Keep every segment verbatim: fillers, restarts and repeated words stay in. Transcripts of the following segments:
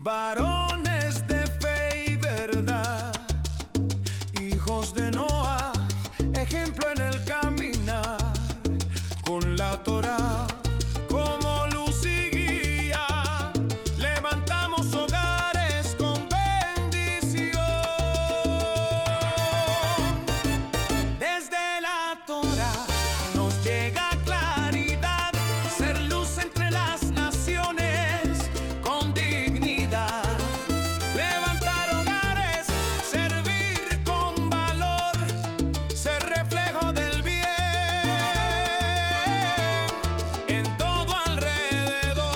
Varones de fe y verdad, hijos de Noah, ejemplo en el caminar, con la Torá como luz y guía, levantamos hogares con bendición. Desde la Torá nos llega claridad, ser luz entre las naciones con dignidad, levantar hogares, servir con valor, ser reflejo del bien en todo alrededor.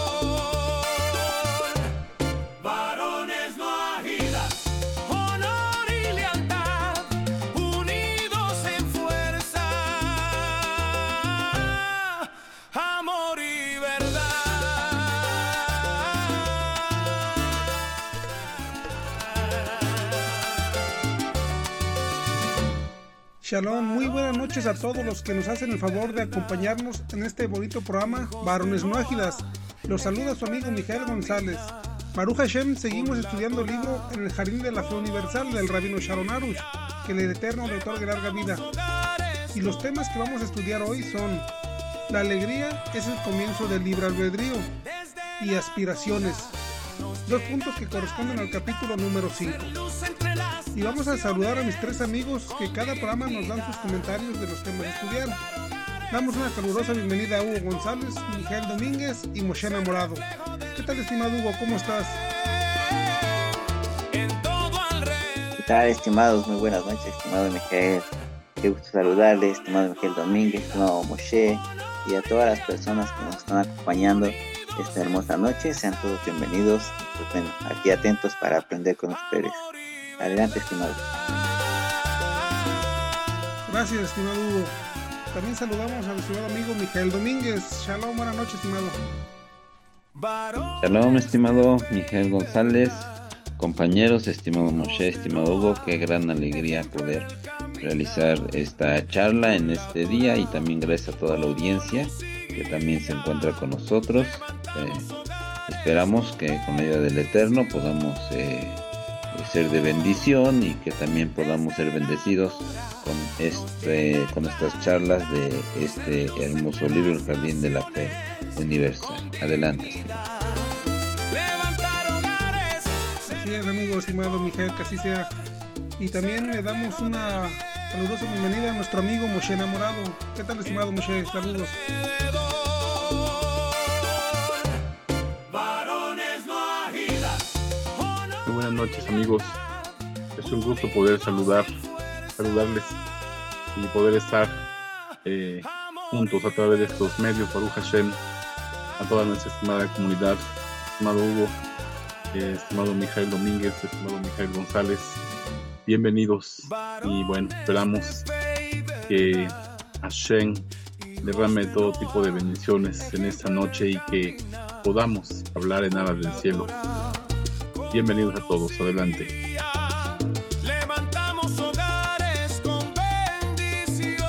Varones no agilas, honor y lealtad, unidos en fuerza, amor y verdad. Shalom, muy buenas noches a todos los que nos hacen el favor de acompañarnos en este bonito programa Varones No Ágidas. Los saluda su amigo Mijael González. Baruch Hashem, seguimos estudiando el libro En el Jardín de la Fe Universal del Rabino Sharon Arush, que el Eterno le otorgue larga vida. Y los temas que vamos a estudiar hoy son: la alegría es el comienzo del libre albedrío y aspiraciones, dos puntos que corresponden al capítulo número cinco. Y vamos a saludar a mis tres amigos que cada programa nos dan sus comentarios de los temas a estudiar. Damos una calurosa bienvenida a Hugo González, Mijael Domínguez y Moshe Enamorado. ¿Qué tal, estimado Hugo? ¿Cómo estás? ¿Qué tal, estimados? Muy buenas noches, estimado Mijael. Qué gusto saludarles, estimado Mijael Domínguez, estimado Moshe, y a todas las personas que nos están acompañando esta hermosa noche. Sean todos bienvenidos. Pues bueno, aquí atentos para aprender con ustedes. Adelante, estimado. Gracias, estimado Hugo. También saludamos al estimado amigo Mijael Domínguez. Shalom, buenas noches, estimado. Shalom, estimado Mijael González, compañeros, estimado Moshe, estimado Hugo. Qué gran alegría poder realizar esta charla en este día, y también gracias a toda la audiencia que también se encuentra con nosotros. Eh, esperamos que con la ayuda del Eterno podamos eh, ser de bendición, y que también podamos ser bendecidos con este con estas charlas de este hermoso libro, El Jardín de la Fe Universal. Adelante. Así es, amigo estimado Mijael, que así sea. Y también le damos una calurosa bienvenida a nuestro amigo Moshe Enamorado. ¿Qué tal, estimado Moshe? Saludos. Muy buenas noches, amigos. Es un gusto poder saludar, saludarles y poder estar eh, juntos a través de estos medios. Baruch Hashem, a toda nuestra estimada comunidad, estimado Hugo, eh, estimado Mijael Domínguez, estimado Mijael González, bienvenidos. Y bueno, esperamos que Hashem derrame todo tipo de bendiciones en esta noche y que podamos hablar en aras del cielo. Bienvenidos a todos, adelante. Levantamos hogares con bendición.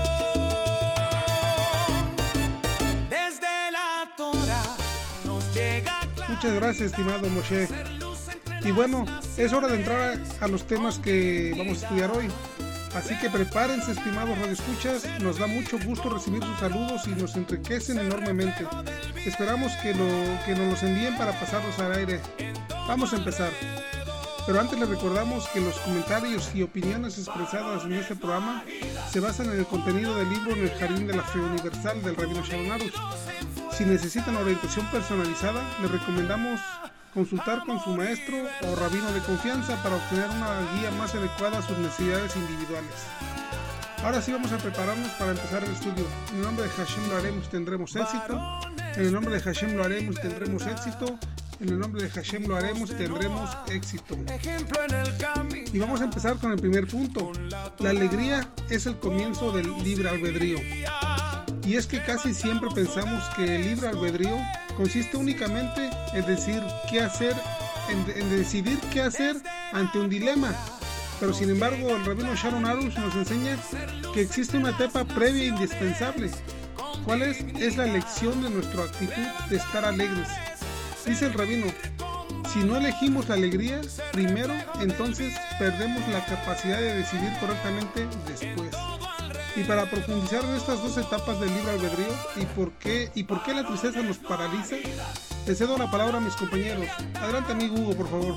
Desde la Torá nos llega. Muchas gracias, estimado Moshe. Y bueno, es hora de entrar a, a los temas que vamos a estudiar hoy. Así que prepárense, estimados radioescuchas. Nos da mucho gusto recibir sus saludos y nos enriquecen enormemente. Esperamos que, lo, que nos los envíen para pasarlos al aire. Vamos a empezar. Pero antes les recordamos que los comentarios y opiniones expresadas en este programa se basan en el contenido del libro En el Jardín de la Fe Universal del Rabino Sharon Arush. Si necesitan orientación personalizada, les recomendamos consultar con su maestro o rabino de confianza para obtener una guía más adecuada a sus necesidades individuales. Ahora sí, vamos a prepararnos para empezar el estudio. En el nombre de Hashem lo haremos y tendremos éxito. En el nombre de Hashem lo haremos y tendremos éxito. En el nombre de Hashem lo haremos y tendremos éxito. Y vamos a empezar con el primer punto. La alegría es el comienzo del libre albedrío. Y es que casi siempre pensamos que el libre albedrío consiste únicamente en decir qué hacer, en, en decidir qué hacer ante un dilema. Pero sin embargo, el rabino Sharon Arush nos enseña que existe una etapa previa e indispensable. ¿Cuál es? Es la elección de nuestra actitud de estar alegres. Dice el rabino: si si no elegimos la alegría primero, entonces perdemos la capacidad de decidir correctamente después. Y para profundizar en estas dos etapas del libre albedrío y por qué y por qué la tristeza nos paraliza, le cedo la palabra a mis compañeros. Adelante, amigo Hugo, por favor.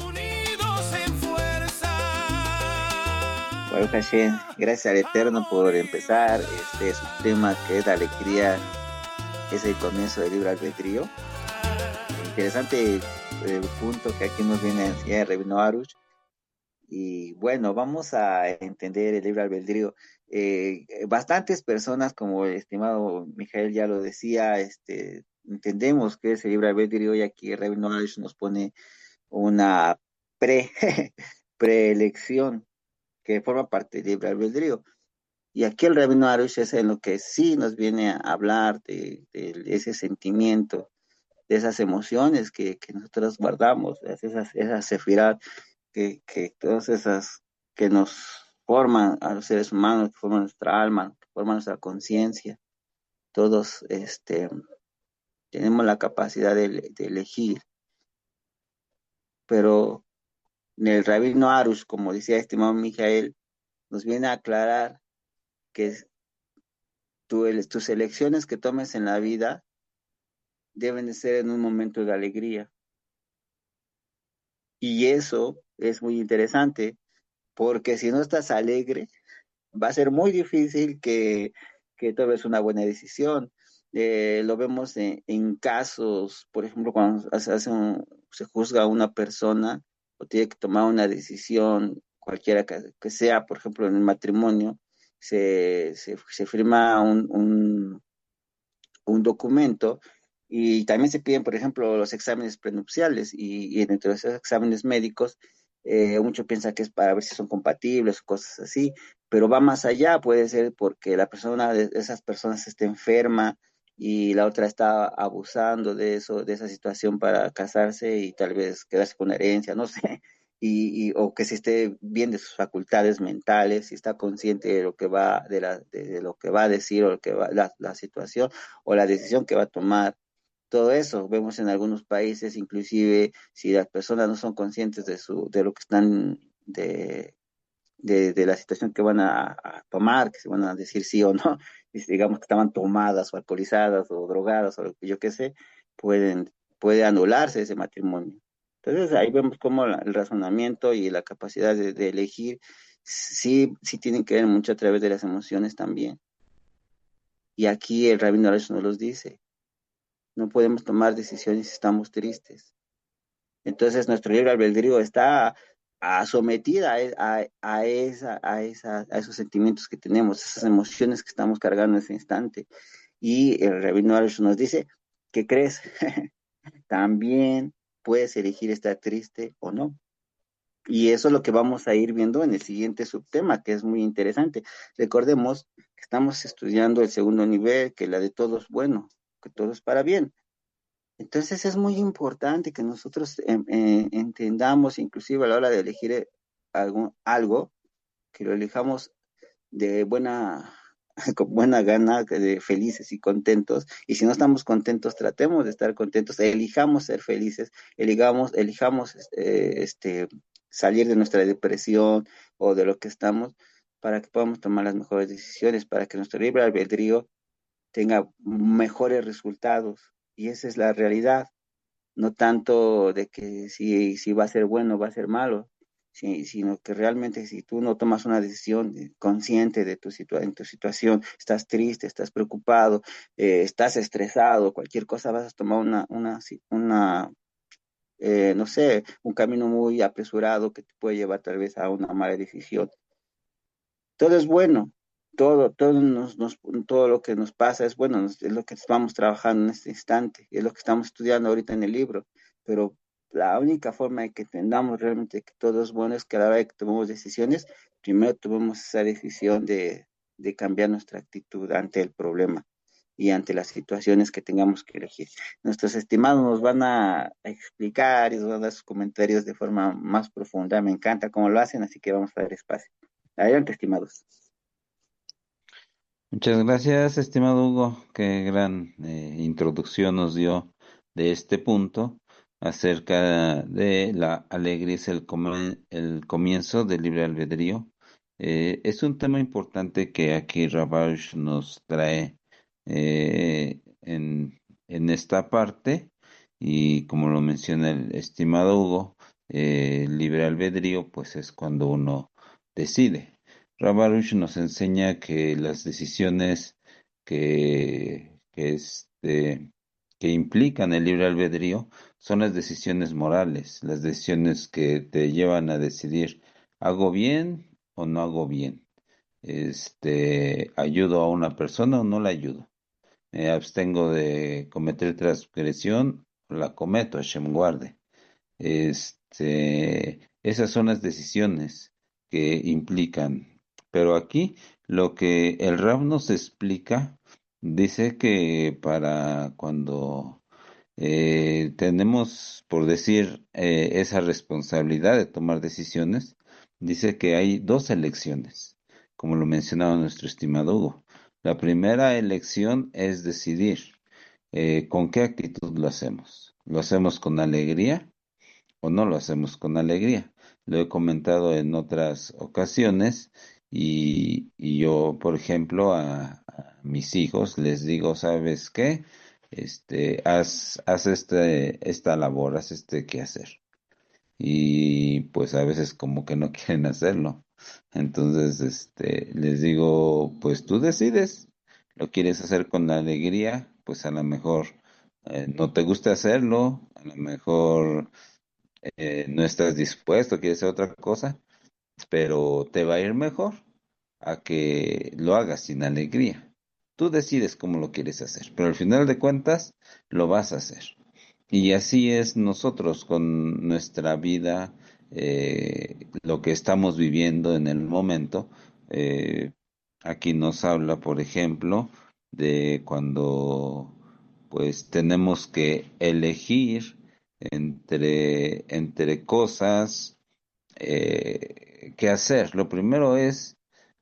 Bueno, Hashem, gracias al Eterno por empezar este su tema que es la alegría, es el comienzo del libre albedrío. Interesante el punto que aquí nos viene a enseñar Rabino Arush. Y bueno, vamos a entender el libre albedrío. Eh, bastantes personas, como el estimado Mijael ya lo decía, este, entendemos que es el libre albedrío, y aquí Rabino Arush nos pone una pre preelección que forma parte del libre albedrío. Y aquí el Rabino Arush es en lo que sí nos viene a hablar de, de ese sentimiento, de esas emociones que, que nosotros guardamos, esas, esas sefirot, que, que todas esas que nos forman a los seres humanos, que forman nuestra alma, que forman nuestra conciencia. Todos este, tenemos la capacidad de, de elegir, pero en el Rabino Arush, como decía el estimado Mijael, nos viene a aclarar que tu, tus elecciones que tomes en la vida deben de ser en un momento de alegría. Y eso es muy interesante, porque si no estás alegre, va a ser muy difícil que, que tomes una buena decisión. Eh, lo vemos en, en casos, por ejemplo, cuando hace, hace un, se juzga a una persona o tiene que tomar una decisión, cualquiera que, que sea, por ejemplo, en el matrimonio, se, se, se firma un, un, un documento, y también se piden, por ejemplo, los exámenes prenupciales, y, y dentro de esos exámenes médicos, eh, mucho piensa que es para ver si son compatibles o cosas así, pero va más allá. Puede ser porque la persona de esas personas está enferma y la otra está abusando de eso, de esa situación para casarse y tal vez quedarse con herencia, no sé, y, y o que se esté bien de sus facultades mentales, si está consciente de lo que va, de, la, de, de lo que va a decir, o lo que va, la, la situación o la decisión que va a tomar. Todo eso vemos en algunos países, inclusive si las personas no son conscientes de su, de lo que están, de, de, de la situación que van a, a tomar, que se van a decir sí o no, y digamos que estaban tomadas o alcoholizadas o drogadas o lo que yo qué sé, pueden, puede anularse ese matrimonio. Entonces ahí vemos cómo la, el razonamiento y la capacidad de, de elegir sí, sí tienen que ver mucho a través de las emociones también. Y aquí el Rabino Arush nos los dice. No podemos tomar decisiones si estamos tristes. Entonces nuestro libre albedrío está a, sometida a, a, a, esa, a, esa, a esos sentimientos que tenemos, esas emociones que estamos cargando en ese instante. Y el Rabino Arush nos dice, ¿qué crees? También puedes elegir estar triste o no. Y eso es lo que vamos a ir viendo en el siguiente subtema, que es muy interesante. Recordemos que estamos estudiando el segundo nivel, que la de todo es bueno, que todo es para bien. Entonces es muy importante que nosotros eh, eh, entendamos, inclusive a la hora de elegir algo, algo, que lo elijamos de buena, con buena gana, de felices y contentos. Y si no estamos contentos, tratemos de estar contentos, elijamos ser felices, elijamos, elijamos eh, este, salir de nuestra depresión o de lo que estamos, para que podamos tomar las mejores decisiones, para que nuestro libre albedrío tenga mejores resultados. Y esa es la realidad, no tanto de que si, si va a ser bueno o va a ser malo, si, sino que realmente si tú no tomas una decisión consciente de tu, situa en tu situación, estás triste, estás preocupado, eh, estás estresado, cualquier cosa, vas a tomar una, una, una eh, no sé, un camino muy apresurado que te puede llevar tal vez a una mala decisión. Todo es bueno, todo, todo, nos, nos, todo lo que nos pasa es bueno, es lo que estamos trabajando en este instante, es lo que estamos estudiando ahorita en el libro, pero la única forma de que entendamos realmente que todo es bueno es que a la hora de que tomemos decisiones, primero tomemos esa decisión de, de cambiar nuestra actitud ante el problema y ante las situaciones que tengamos que elegir. Nuestros estimados nos van a explicar y nos van a dar sus comentarios de forma más profunda. Me encanta cómo lo hacen, así que vamos a dar espacio. Adelante, estimados. Muchas gracias, estimado Hugo. Qué gran eh, introducción nos dio de este punto. acerca de la alegría es el, come- el comienzo del libre albedrío. Eh, es un tema importante que aquí Ravash nos trae eh, en, en esta parte y como lo menciona el estimado Hugo, eh, libre albedrío pues es cuando uno decide. Ravash nos enseña que las decisiones que, que, este, que implican el libre albedrío son las decisiones morales, las decisiones que te llevan a decidir, ¿hago bien o no hago bien? Este, ¿ayudo a una persona o no la ayudo? ¿Me abstengo de cometer transgresión o la cometo? Hashem guarde. Este, esas son las decisiones que implican. Pero aquí lo que el Rab nos explica, dice que para cuando eh, tenemos, por decir, eh, esa responsabilidad de tomar decisiones, dice que hay dos elecciones, como lo mencionaba nuestro estimado Hugo. La primera elección es decidir eh, con qué actitud lo hacemos. ¿Lo hacemos con alegría o no lo hacemos con alegría? Lo he comentado en otras ocasiones y, y yo, por ejemplo, a, a mis hijos les digo, ¿sabes qué? Este, haz, haz este, esta labor, haz este quehacer. Y pues a veces como que no quieren hacerlo. Entonces, este, les digo, pues tú decides, lo quieres hacer con alegría, pues a lo mejor eh, no te gusta hacerlo, a lo mejor eh, no estás dispuesto, quieres hacer otra cosa, pero te va a ir mejor a que lo hagas sin alegría. Tú decides cómo lo quieres hacer, pero al final de cuentas lo vas a hacer. Y así es nosotros con nuestra vida, eh, lo que estamos viviendo en el momento. Eh, Aquí nos habla, por ejemplo, de cuando pues tenemos que elegir entre, entre cosas eh, que hacer. Lo primero es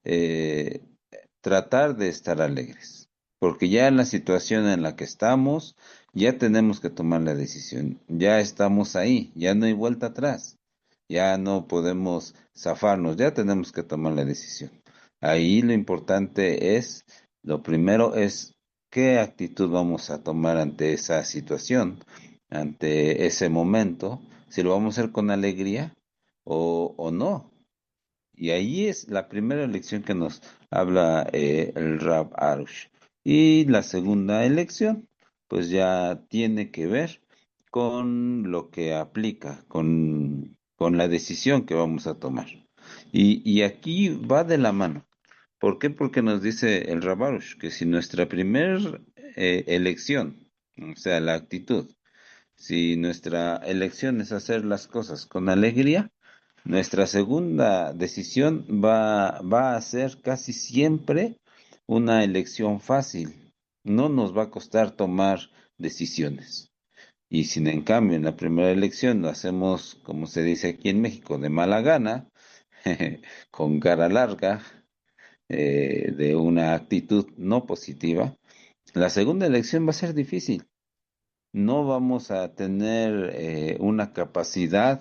eh, tratar de estar alegres, porque ya en la situación en la que estamos, ya tenemos que tomar la decisión, ya estamos ahí, ya no hay vuelta atrás, ya no podemos zafarnos, ya tenemos que tomar la decisión. Ahí lo importante es, lo primero es qué actitud vamos a tomar ante esa situación, ante ese momento, si lo vamos a hacer con alegría o, o no. Y ahí es la primera elección que nos habla eh, el Rab Arush. Y la segunda elección, pues ya tiene que ver con lo que aplica, con, con la decisión que vamos a tomar. Y, y aquí va de la mano. ¿Por qué? Porque nos dice el Rab Arush que si nuestra primera eh, elección, o sea, la actitud, si nuestra elección es hacer las cosas con alegría, nuestra segunda decisión va, va a ser casi siempre una elección fácil. No nos va a costar tomar decisiones. Y si en cambio en la primera elección lo hacemos, como se dice aquí en México, de mala gana, con cara larga, eh, de una actitud no positiva, la segunda elección va a ser difícil. No vamos a tener eh, una capacidad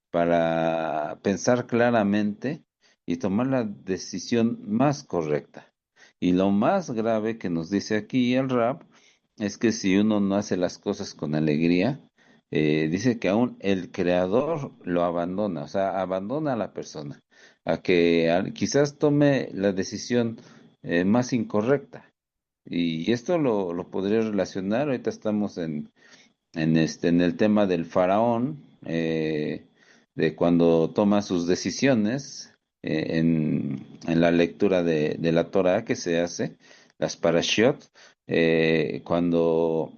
para pensar claramente y tomar la decisión más correcta. Y lo más grave que nos dice aquí el rap es que si uno no hace las cosas con alegría, eh, dice que aún el creador lo abandona, o sea, abandona a la persona, a que a- quizás tome la decisión eh, más incorrecta. Y esto lo, lo podría relacionar, ahorita estamos en en este, en el tema del faraón, eh, de cuando toma sus decisiones, eh, en, en la lectura de, de la Torah que se hace, las parashiot, eh, cuando,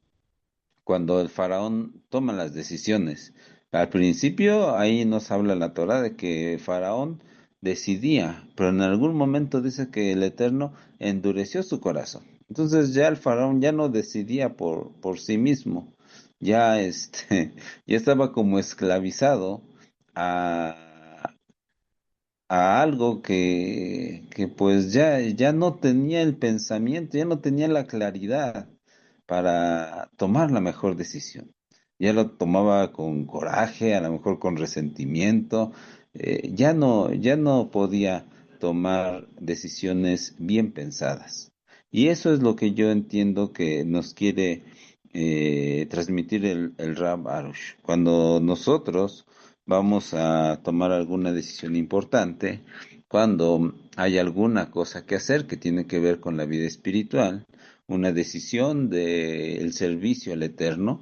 cuando el faraón toma las decisiones. Al principio ahí nos habla la Torah de que el faraón decidía, pero en algún momento dice que el Eterno endureció su corazón. Entonces ya el faraón ya no decidía por, por sí mismo, ya este, ya estaba como esclavizado a, a algo que, que pues ya, ya no tenía el pensamiento, ya no tenía la claridad para tomar la mejor decisión. ya lo tomaba con coraje, a lo mejor con resentimiento, eh, ya no, ya no podía tomar decisiones bien pensadas. Y eso es lo que yo entiendo que nos quiere eh, transmitir el, el Rab Arush. Cuando nosotros vamos a tomar alguna decisión importante, cuando hay alguna cosa que hacer que tiene que ver con la vida espiritual, una decisión del servicio al Eterno,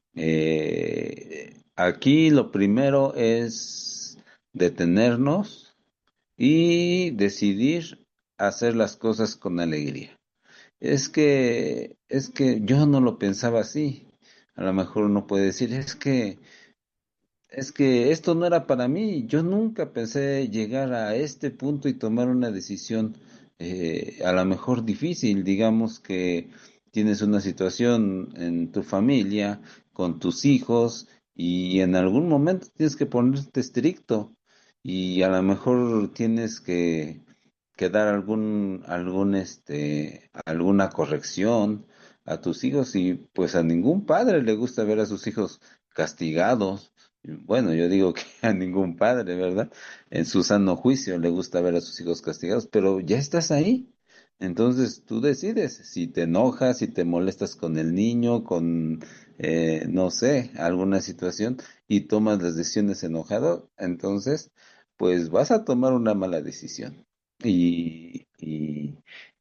eh, aquí lo primero es detenernos y decidir hacer las cosas con alegría. Es que, es que yo no lo pensaba así. A lo mejor uno puede decir, es que es que esto no era para mí. Yo nunca pensé llegar a este punto y tomar una decisión eh, a lo mejor difícil. Digamos que tienes una situación en tu familia, con tus hijos, y en algún momento tienes que ponerte estricto y a lo mejor tienes que, que dar algún, algún, este, alguna corrección a tus hijos y pues a ningún padre le gusta ver a sus hijos castigados. Bueno, yo digo que a ningún padre, ¿verdad? En su sano juicio le gusta ver a sus hijos castigados, pero ya estás ahí. Entonces tú decides si te enojas, si te molestas con el niño, con, eh, no sé, alguna situación y tomas las decisiones enojado, entonces pues vas a tomar una mala decisión. Y, y,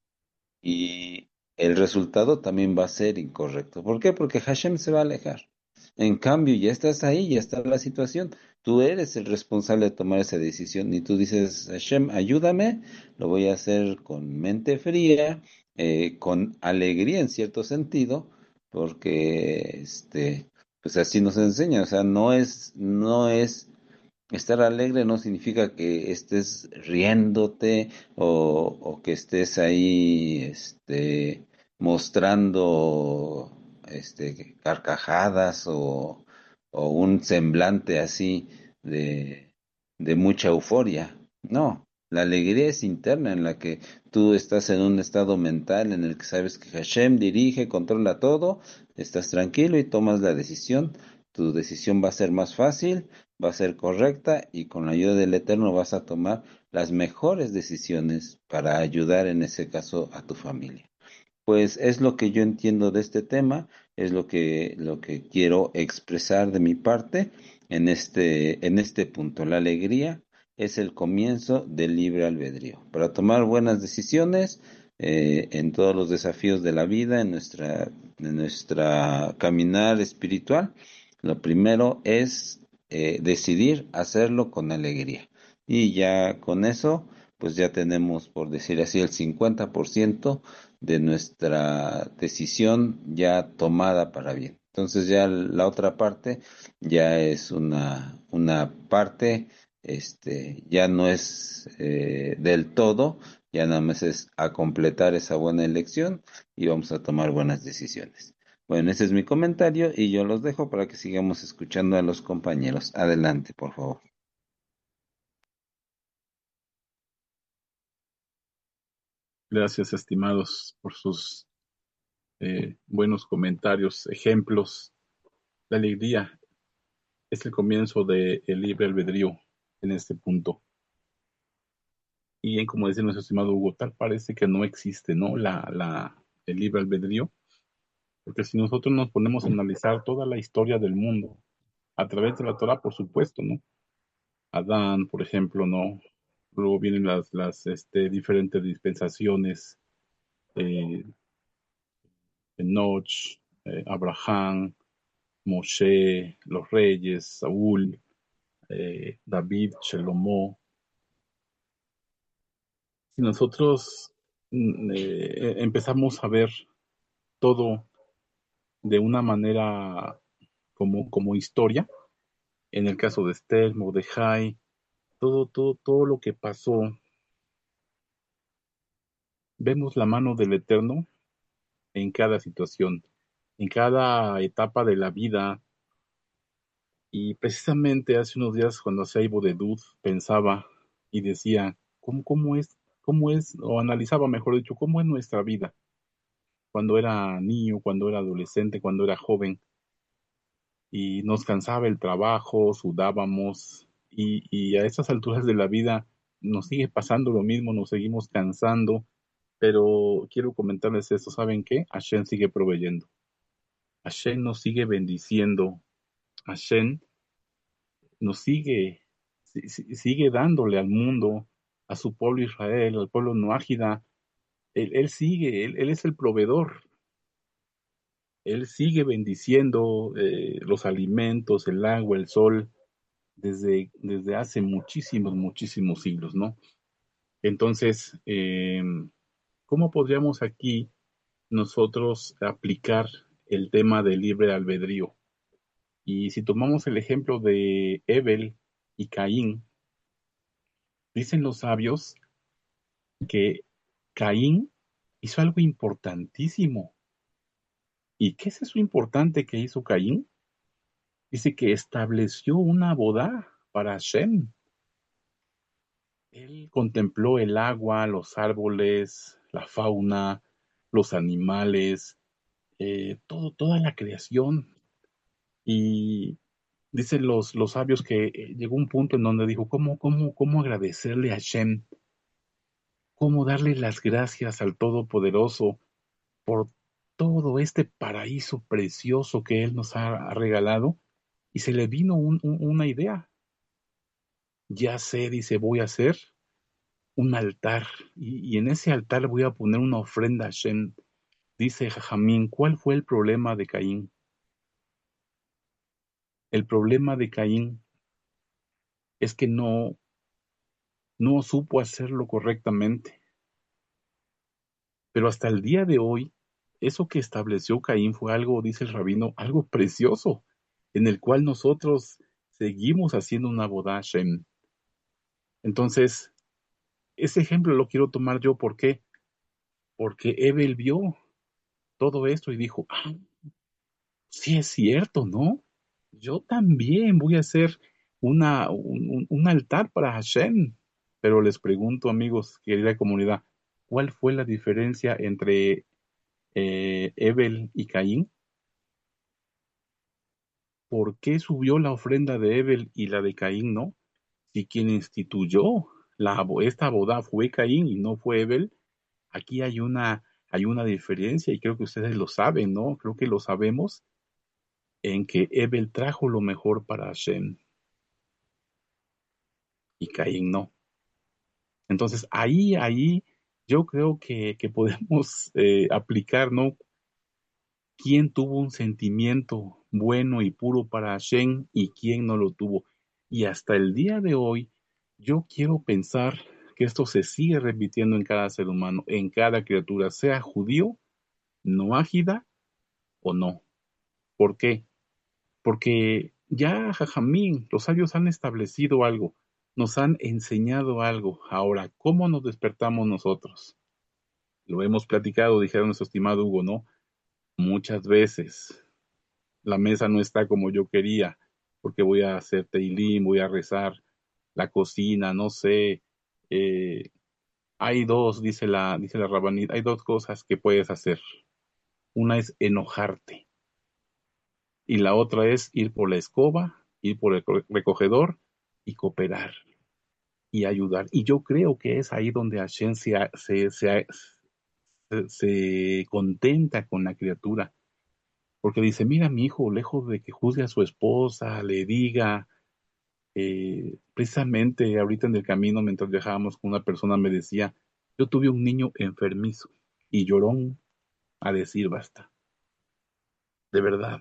y el resultado también va a ser incorrecto. ¿Por qué? Porque Hashem se va a alejar. En cambio, ya estás ahí, ya está la situación. Tú eres el responsable de tomar esa decisión y tú dices, Hashem, ayúdame, lo voy a hacer con mente fría, eh, con alegría en cierto sentido, porque este, pues así nos enseña. O sea, no es, no es estar alegre no significa que estés riéndote o, o que estés ahí este, mostrando este, carcajadas o, o un semblante así de, de mucha euforia. No, la alegría es interna en la que tú estás en un estado mental en el que sabes que Hashem dirige, controla todo, estás tranquilo y tomas la decisión. Tu decisión va a ser más fácil, va a ser correcta y con la ayuda del Eterno vas a tomar las mejores decisiones para ayudar en ese caso a tu familia. Pues es lo que yo entiendo de este tema, es lo que, lo que quiero expresar de mi parte en este, en este punto. La alegría es el comienzo del libre albedrío. Para tomar buenas decisiones eh, en todos los desafíos de la vida, en nuestra, en nuestra caminar espiritual, lo primero es eh, decidir hacerlo con alegría. Y ya con eso, pues ya tenemos, por decir así, el cincuenta por ciento de nuestra decisión ya tomada para bien. Entonces ya la otra parte ya es una, una parte, este, ya no es eh, del todo, ya nada más es a completar esa buena elección y vamos a tomar buenas decisiones. Bueno, ese es mi comentario y yo los dejo para que sigamos escuchando a los compañeros. Adelante, por favor. Gracias, estimados, por sus eh, buenos comentarios, ejemplos. La alegría es el comienzo del libre albedrío en este punto. Y en, como dice nuestro estimado Hugo, tal parece que no existe, ¿no? La, la, el libre albedrío, porque si nosotros nos ponemos a analizar toda la historia del mundo, a través de la Torah, por supuesto, ¿no? Adán, por ejemplo, ¿no? Luego vienen las, las este, diferentes dispensaciones, eh, Enoch, eh, Abraham, Moshe, los reyes, Saúl, eh, David, Shelomo. Si nosotros mm, eh, empezamos a ver todo de una manera como, como historia, en el caso de Esther, Mordejai, todo, todo, todo lo que pasó, vemos la mano del Eterno en cada situación, en cada etapa de la vida. Y precisamente hace unos días cuando hacía Ivo de Dud, pensaba y decía, ¿cómo, cómo es, cómo es, o analizaba, mejor dicho, cómo es nuestra vida cuando era niño, cuando era adolescente, cuando era joven? y nos cansaba el trabajo, sudábamos, y, y a estas alturas de la vida nos sigue pasando lo mismo, nos seguimos cansando, pero quiero comentarles esto, ¿saben qué? Hashem sigue proveyendo, Hashem nos sigue bendiciendo, Hashem nos sigue, si- si- sigue dándole al mundo, a su pueblo Israel, al pueblo Noágida, él, él sigue, él, él es el proveedor, él sigue bendiciendo eh, los alimentos, el agua, el sol, desde, desde hace muchísimos, muchísimos siglos, ¿no? Entonces, eh, ¿cómo podríamos aquí nosotros aplicar el tema del libre albedrío? Y si tomamos el ejemplo de Abel y Caín, dicen los sabios que Caín hizo algo importantísimo. ¿Y qué es eso importante que hizo Caín? Dice que estableció una boda para Hashem. Él contempló el agua, los árboles, la fauna, los animales, eh, todo, toda la creación. Y dicen los, los sabios que eh, llegó un punto en donde dijo, ¿cómo, cómo, cómo agradecerle a Hashem? ¿Cómo darle las gracias al Todopoderoso por todo este paraíso precioso que Él nos ha regalado? Y se le vino un- un- una idea. Ya sé, dice, voy a hacer un altar y, y en ese altar voy a poner una ofrenda a Hashem. Dice Jajamín, ¿cuál fue el problema de Caín? El problema de Caín es que no, no supo hacerlo correctamente. Pero hasta el día de hoy, eso que estableció Caín fue algo, dice el rabino, algo precioso, en el cual nosotros seguimos haciendo una boda a Hashem. Entonces, ese ejemplo lo quiero tomar yo, ¿por qué? Porque Abel vio todo esto y dijo, ah, sí es cierto, ¿no? Yo también voy a hacer una, un, un- un altar para Hashem. Pero les pregunto, amigos, querida comunidad, ¿cuál fue la diferencia entre eh, Abel y Caín? ¿Por qué subió la ofrenda de Abel y la de Caín no? Si quien instituyó la, bo- esta boda fue Caín y no fue Abel, aquí hay una, hay una diferencia y creo que ustedes lo saben, ¿no? Creo que lo sabemos en que Abel trajo lo mejor para Hashem y Caín no. Entonces ahí, ahí yo creo que, que podemos eh, aplicar, ¿no? ¿Quién tuvo un sentimiento bueno y puro para Hashem y quién no lo tuvo? Y hasta el día de hoy, yo quiero pensar que esto se sigue repitiendo en cada ser humano, en cada criatura, sea judío, no ágida o no. ¿Por qué? Porque ya Jajamín, los sabios han establecido algo, nos han enseñado algo. Ahora, ¿cómo nos despertamos nosotros? Lo hemos platicado, dijeron nuestro estimado Hugo, ¿no? Muchas veces la mesa no está como yo quería, porque voy a hacer teilín, voy a rezar, la cocina, no sé. eh, hay dos, dice la, dice la Rabanit, hay dos cosas que puedes hacer. Una es enojarte y la otra es ir por la escoba, ir por el recogedor y cooperar y ayudar. Y yo creo que es ahí donde Hashem se, se, se, se, se contenta con la criatura. Porque dice, mira, mi hijo, lejos de que juzgue a su esposa, le diga, eh, precisamente ahorita en el camino, mientras viajábamos con una persona, me decía, yo tuve un niño enfermizo y llorón a decir basta, de verdad.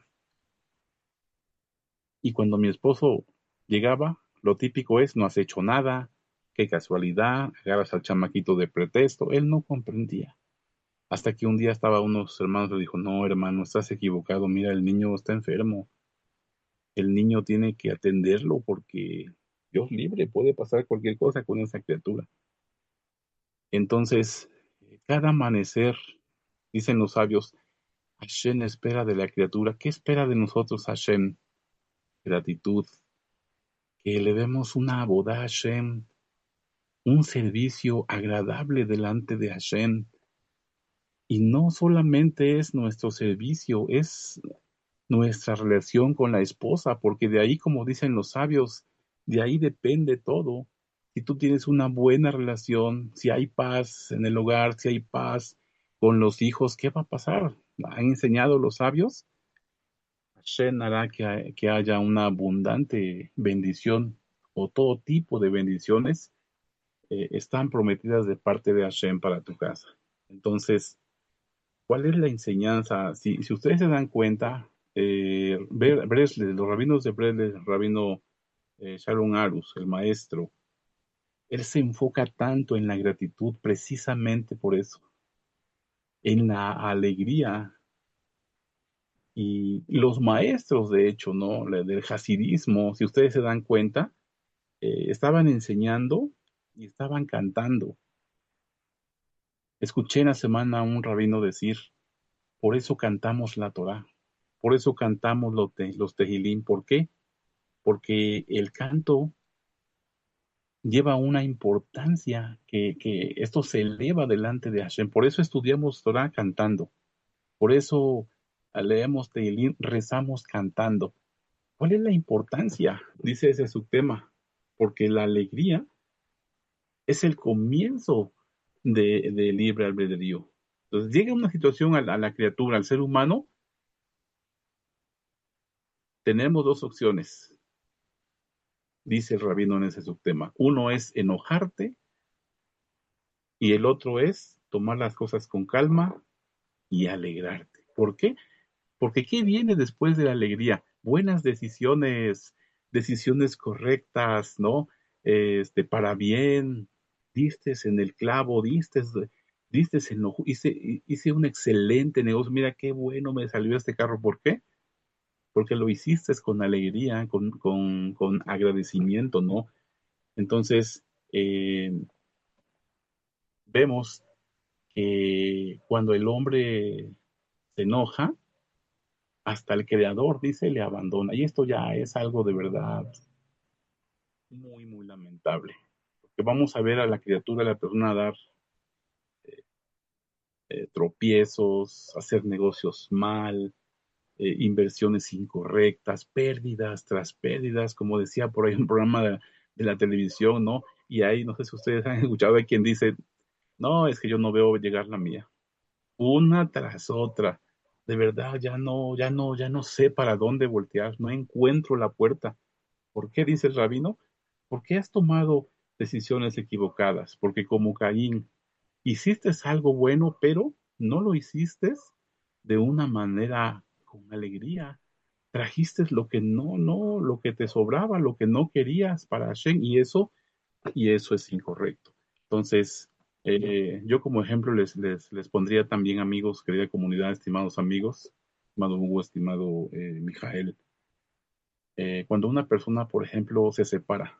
Y cuando mi esposo llegaba, lo típico es, no has hecho nada, qué casualidad, agarras al chamaquito de pretexto, él no comprendía. Hasta que un día estaba unos hermanos, le dijo, no, hermano, estás equivocado, mira, el niño está enfermo, el niño tiene que atenderlo porque Dios libre, puede pasar cualquier cosa con esa criatura. Entonces, cada amanecer, dicen los sabios, Hashem espera de la criatura. ¿Qué espera de nosotros Hashem? Gratitud, que le demos una boda a Hashem, un servicio agradable delante de Hashem. Y no solamente es nuestro servicio, es nuestra relación con la esposa, porque de ahí, como dicen los sabios, de ahí depende todo. Si tú tienes una buena relación, si hay paz en el hogar, si hay paz con los hijos, ¿qué va a pasar? Han enseñado los sabios. Hashem hará que, que haya una abundante bendición o todo tipo de bendiciones eh, están prometidas de parte de Hashem para tu casa. Entonces, ¿cuál es la enseñanza? Si, si ustedes se dan cuenta, eh, Bre- Bresles, los rabinos de Bresles, el rabino eh, Sharon Arus, el maestro, él se enfoca tanto en la gratitud precisamente por eso, en la alegría. Y los maestros, de hecho, ¿no? La- Del hasidismo, si ustedes se dan cuenta, eh, estaban enseñando y estaban cantando. Escuché en la semana a un rabino decir, por eso cantamos la Torá, por eso cantamos los, te, los Tehilim. ¿Por qué? Porque el canto lleva una importancia que, que esto se eleva delante de Hashem. Por eso estudiamos Torah cantando, por eso leemos Tehilim, rezamos cantando. ¿Cuál es la importancia? Dice ese subtema, porque la alegría es el comienzo de, de libre albedrío. Entonces llega una situación a la, a la criatura, al ser humano, tenemos dos opciones, dice el rabino en ese subtema. Uno es enojarte y el otro es tomar las cosas con calma y alegrarte. ¿Por qué? Porque ¿qué viene después de la alegría? Buenas decisiones, decisiones correctas, ¿no? Este, para bien, distes en el clavo, distes, distes en lo, hice, hice un excelente negocio, mira qué bueno me salió este carro, ¿por qué? Porque lo hiciste con alegría, con, con, con agradecimiento, ¿no? Entonces, eh, vemos que cuando el hombre se enoja, hasta el creador, dice, le abandona. Y esto ya es algo de verdad muy, muy lamentable. Porque vamos a ver a la criatura, a la persona dar eh, tropiezos, hacer negocios mal, eh, inversiones incorrectas, pérdidas tras pérdidas, como decía por ahí un programa de, de la televisión, ¿no? Y ahí, no sé si ustedes han escuchado, hay quien dice, no, es que yo no veo llegar la mía. Una tras otra. De verdad, ya no, ya no, ya no sé para dónde voltear, no encuentro la puerta. ¿Por qué dice el rabino? Porque has tomado decisiones equivocadas, porque como Caín, hiciste algo bueno, pero no lo hiciste de una manera con alegría. Trajiste lo que no, no, lo que te sobraba, lo que no querías para Hashem, y eso, y eso es incorrecto. Entonces, eh, yo como ejemplo les, les, les pondría también, amigos, querida comunidad, estimados amigos, estimado Hugo, estimado eh, Mijael, eh, cuando una persona, por ejemplo, se separa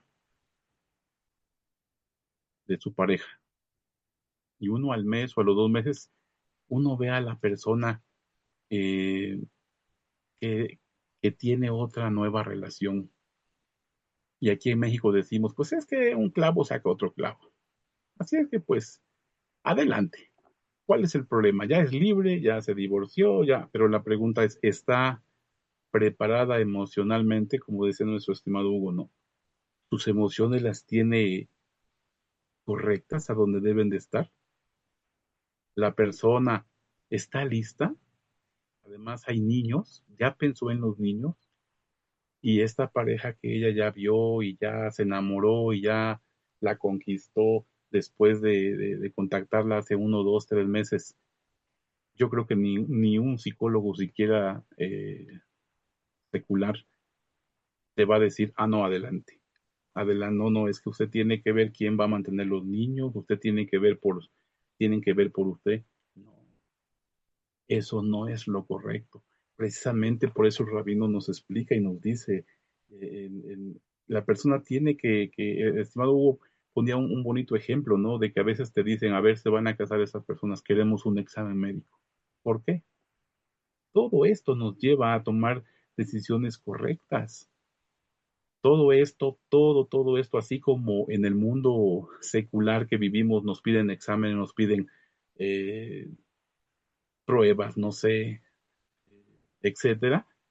de su pareja y uno al mes o a los dos meses, uno ve a la persona eh, que, que tiene otra nueva relación. Y aquí en México decimos, pues es que un clavo saca otro clavo. Así es que pues, adelante. ¿Cuál es el problema? Ya es libre, ya se divorció, ya, pero la pregunta es, ¿está preparada emocionalmente, como dice nuestro estimado Hugo, no? ¿Sus emociones las tiene correctas a donde deben de estar? ¿La persona está lista? Además hay niños, ya pensó en los niños y esta pareja que ella ya vio y ya se enamoró y ya la conquistó después de, de, de contactarla hace uno, dos, tres meses. Yo creo que ni, ni un psicólogo siquiera eh, secular te va a decir, ah, no, adelante. Adelante, no, no, es que usted tiene que ver quién va a mantener los niños, usted tiene que ver por, tienen que ver por usted. No, eso no es lo correcto. Precisamente por eso el rabino nos explica y nos dice, eh, el- el- la persona tiene que, que el estimado Hugo ponía un, un bonito ejemplo, ¿no? De que a veces te dicen, a ver, se van a casar esas personas, queremos un examen médico. ¿Por qué? Todo esto nos lleva a tomar decisiones correctas. Todo esto, todo, todo esto, así como en el mundo secular que vivimos, nos piden exámenes, nos piden eh, pruebas, no sé, etcétera.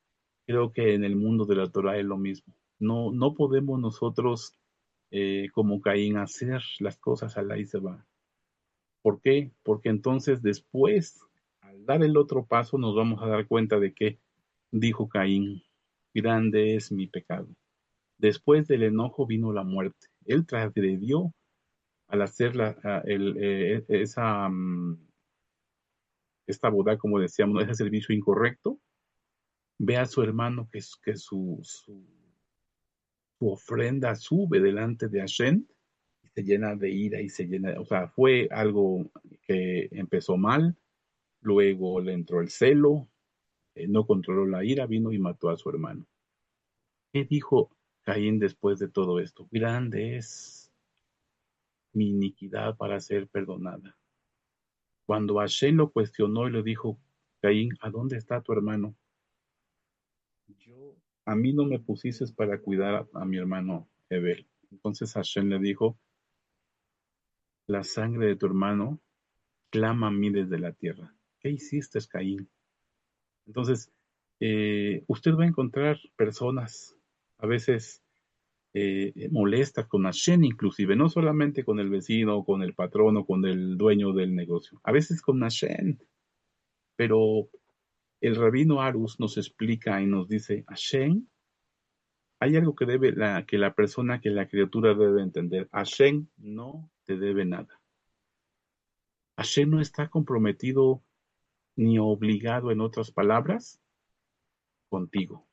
Creo que en el mundo de la Torah es lo mismo. No, no podemos nosotros, eh, como Caín, hacer las cosas a la y se va. ¿Por qué? Porque entonces después, al dar el otro paso, nos vamos a dar cuenta de que dijo Caín, grande es mi pecado. Después del enojo vino la muerte. Él transgredió al hacer la, a- el, eh, esa, mm, esta boda, como decíamos, ese servicio incorrecto. Ve a su hermano que, que su, su, su ofrenda sube delante de Hashem y se llena de ira y se llena, o sea, fue algo que empezó mal, luego le entró el celo, eh, no controló la ira, vino y mató a su hermano. ¿Qué dijo Caín después de todo esto? Grande es mi iniquidad para ser perdonada. Cuando Hashem lo cuestionó y le dijo, Caín, ¿a dónde está tu hermano? Yo, a mí no me pusiste para cuidar a, a mi hermano Hebel. Entonces Hashem le dijo, la sangre de tu hermano clama a mí desde la tierra. ¿Qué hiciste, Caín? Entonces, eh, usted va a encontrar personas a veces eh, molestas con Hashem inclusive, no solamente con el vecino, con el patrón o con el dueño del negocio, a veces con Hashem, pero el rabino Arus nos explica y nos dice, Hashem, hay algo que debe la, que la persona, que la criatura debe entender. Hashem no te debe nada. Hashem no está comprometido ni obligado, en otras palabras, contigo.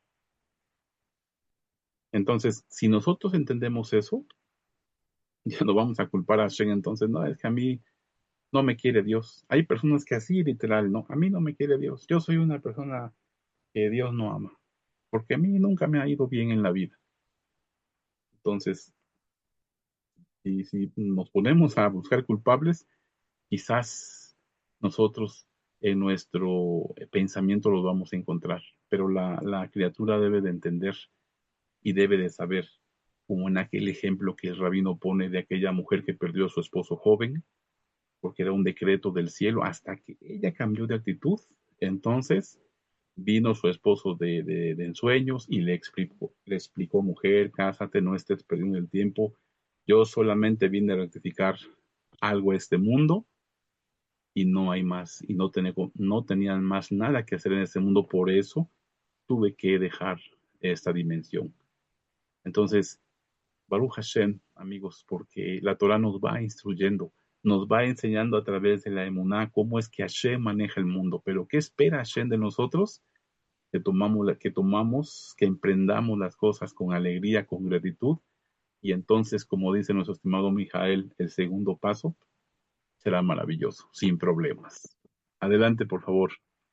Entonces, si nosotros entendemos eso, ya no vamos a culpar a Hashem. Entonces, no, es que a mí no me quiere Dios. Hay personas que así, literal, no, a mí no me quiere Dios. Yo soy una persona que Dios no ama, porque a mí nunca me ha ido bien en la vida. Entonces, y si nos ponemos a buscar culpables, quizás nosotros en nuestro pensamiento los vamos a encontrar, pero la, la criatura debe de entender y debe de saber, como en aquel ejemplo que el rabino pone de aquella mujer que perdió a su esposo joven, porque era un decreto del cielo, hasta que ella cambió de actitud, entonces vino su esposo de, de, de ensueños y le explicó, le explicó, mujer, cásate, no estés perdiendo el tiempo, yo solamente vine a rectificar algo a este mundo y no hay más, y no, tenía, no tenían más nada que hacer en este mundo, por eso tuve que dejar esta dimensión. Entonces, Baruch Hashem, amigos, porque la Torah nos va instruyendo, nos va enseñando a través de la emuná cómo es que Hashem maneja el mundo, pero ¿qué espera Hashem de nosotros? Que tomamos, que tomamos, que emprendamos las cosas con alegría, con gratitud, y entonces, como dice nuestro estimado Mijael, el segundo paso será maravilloso, sin problemas. Adelante, por favor.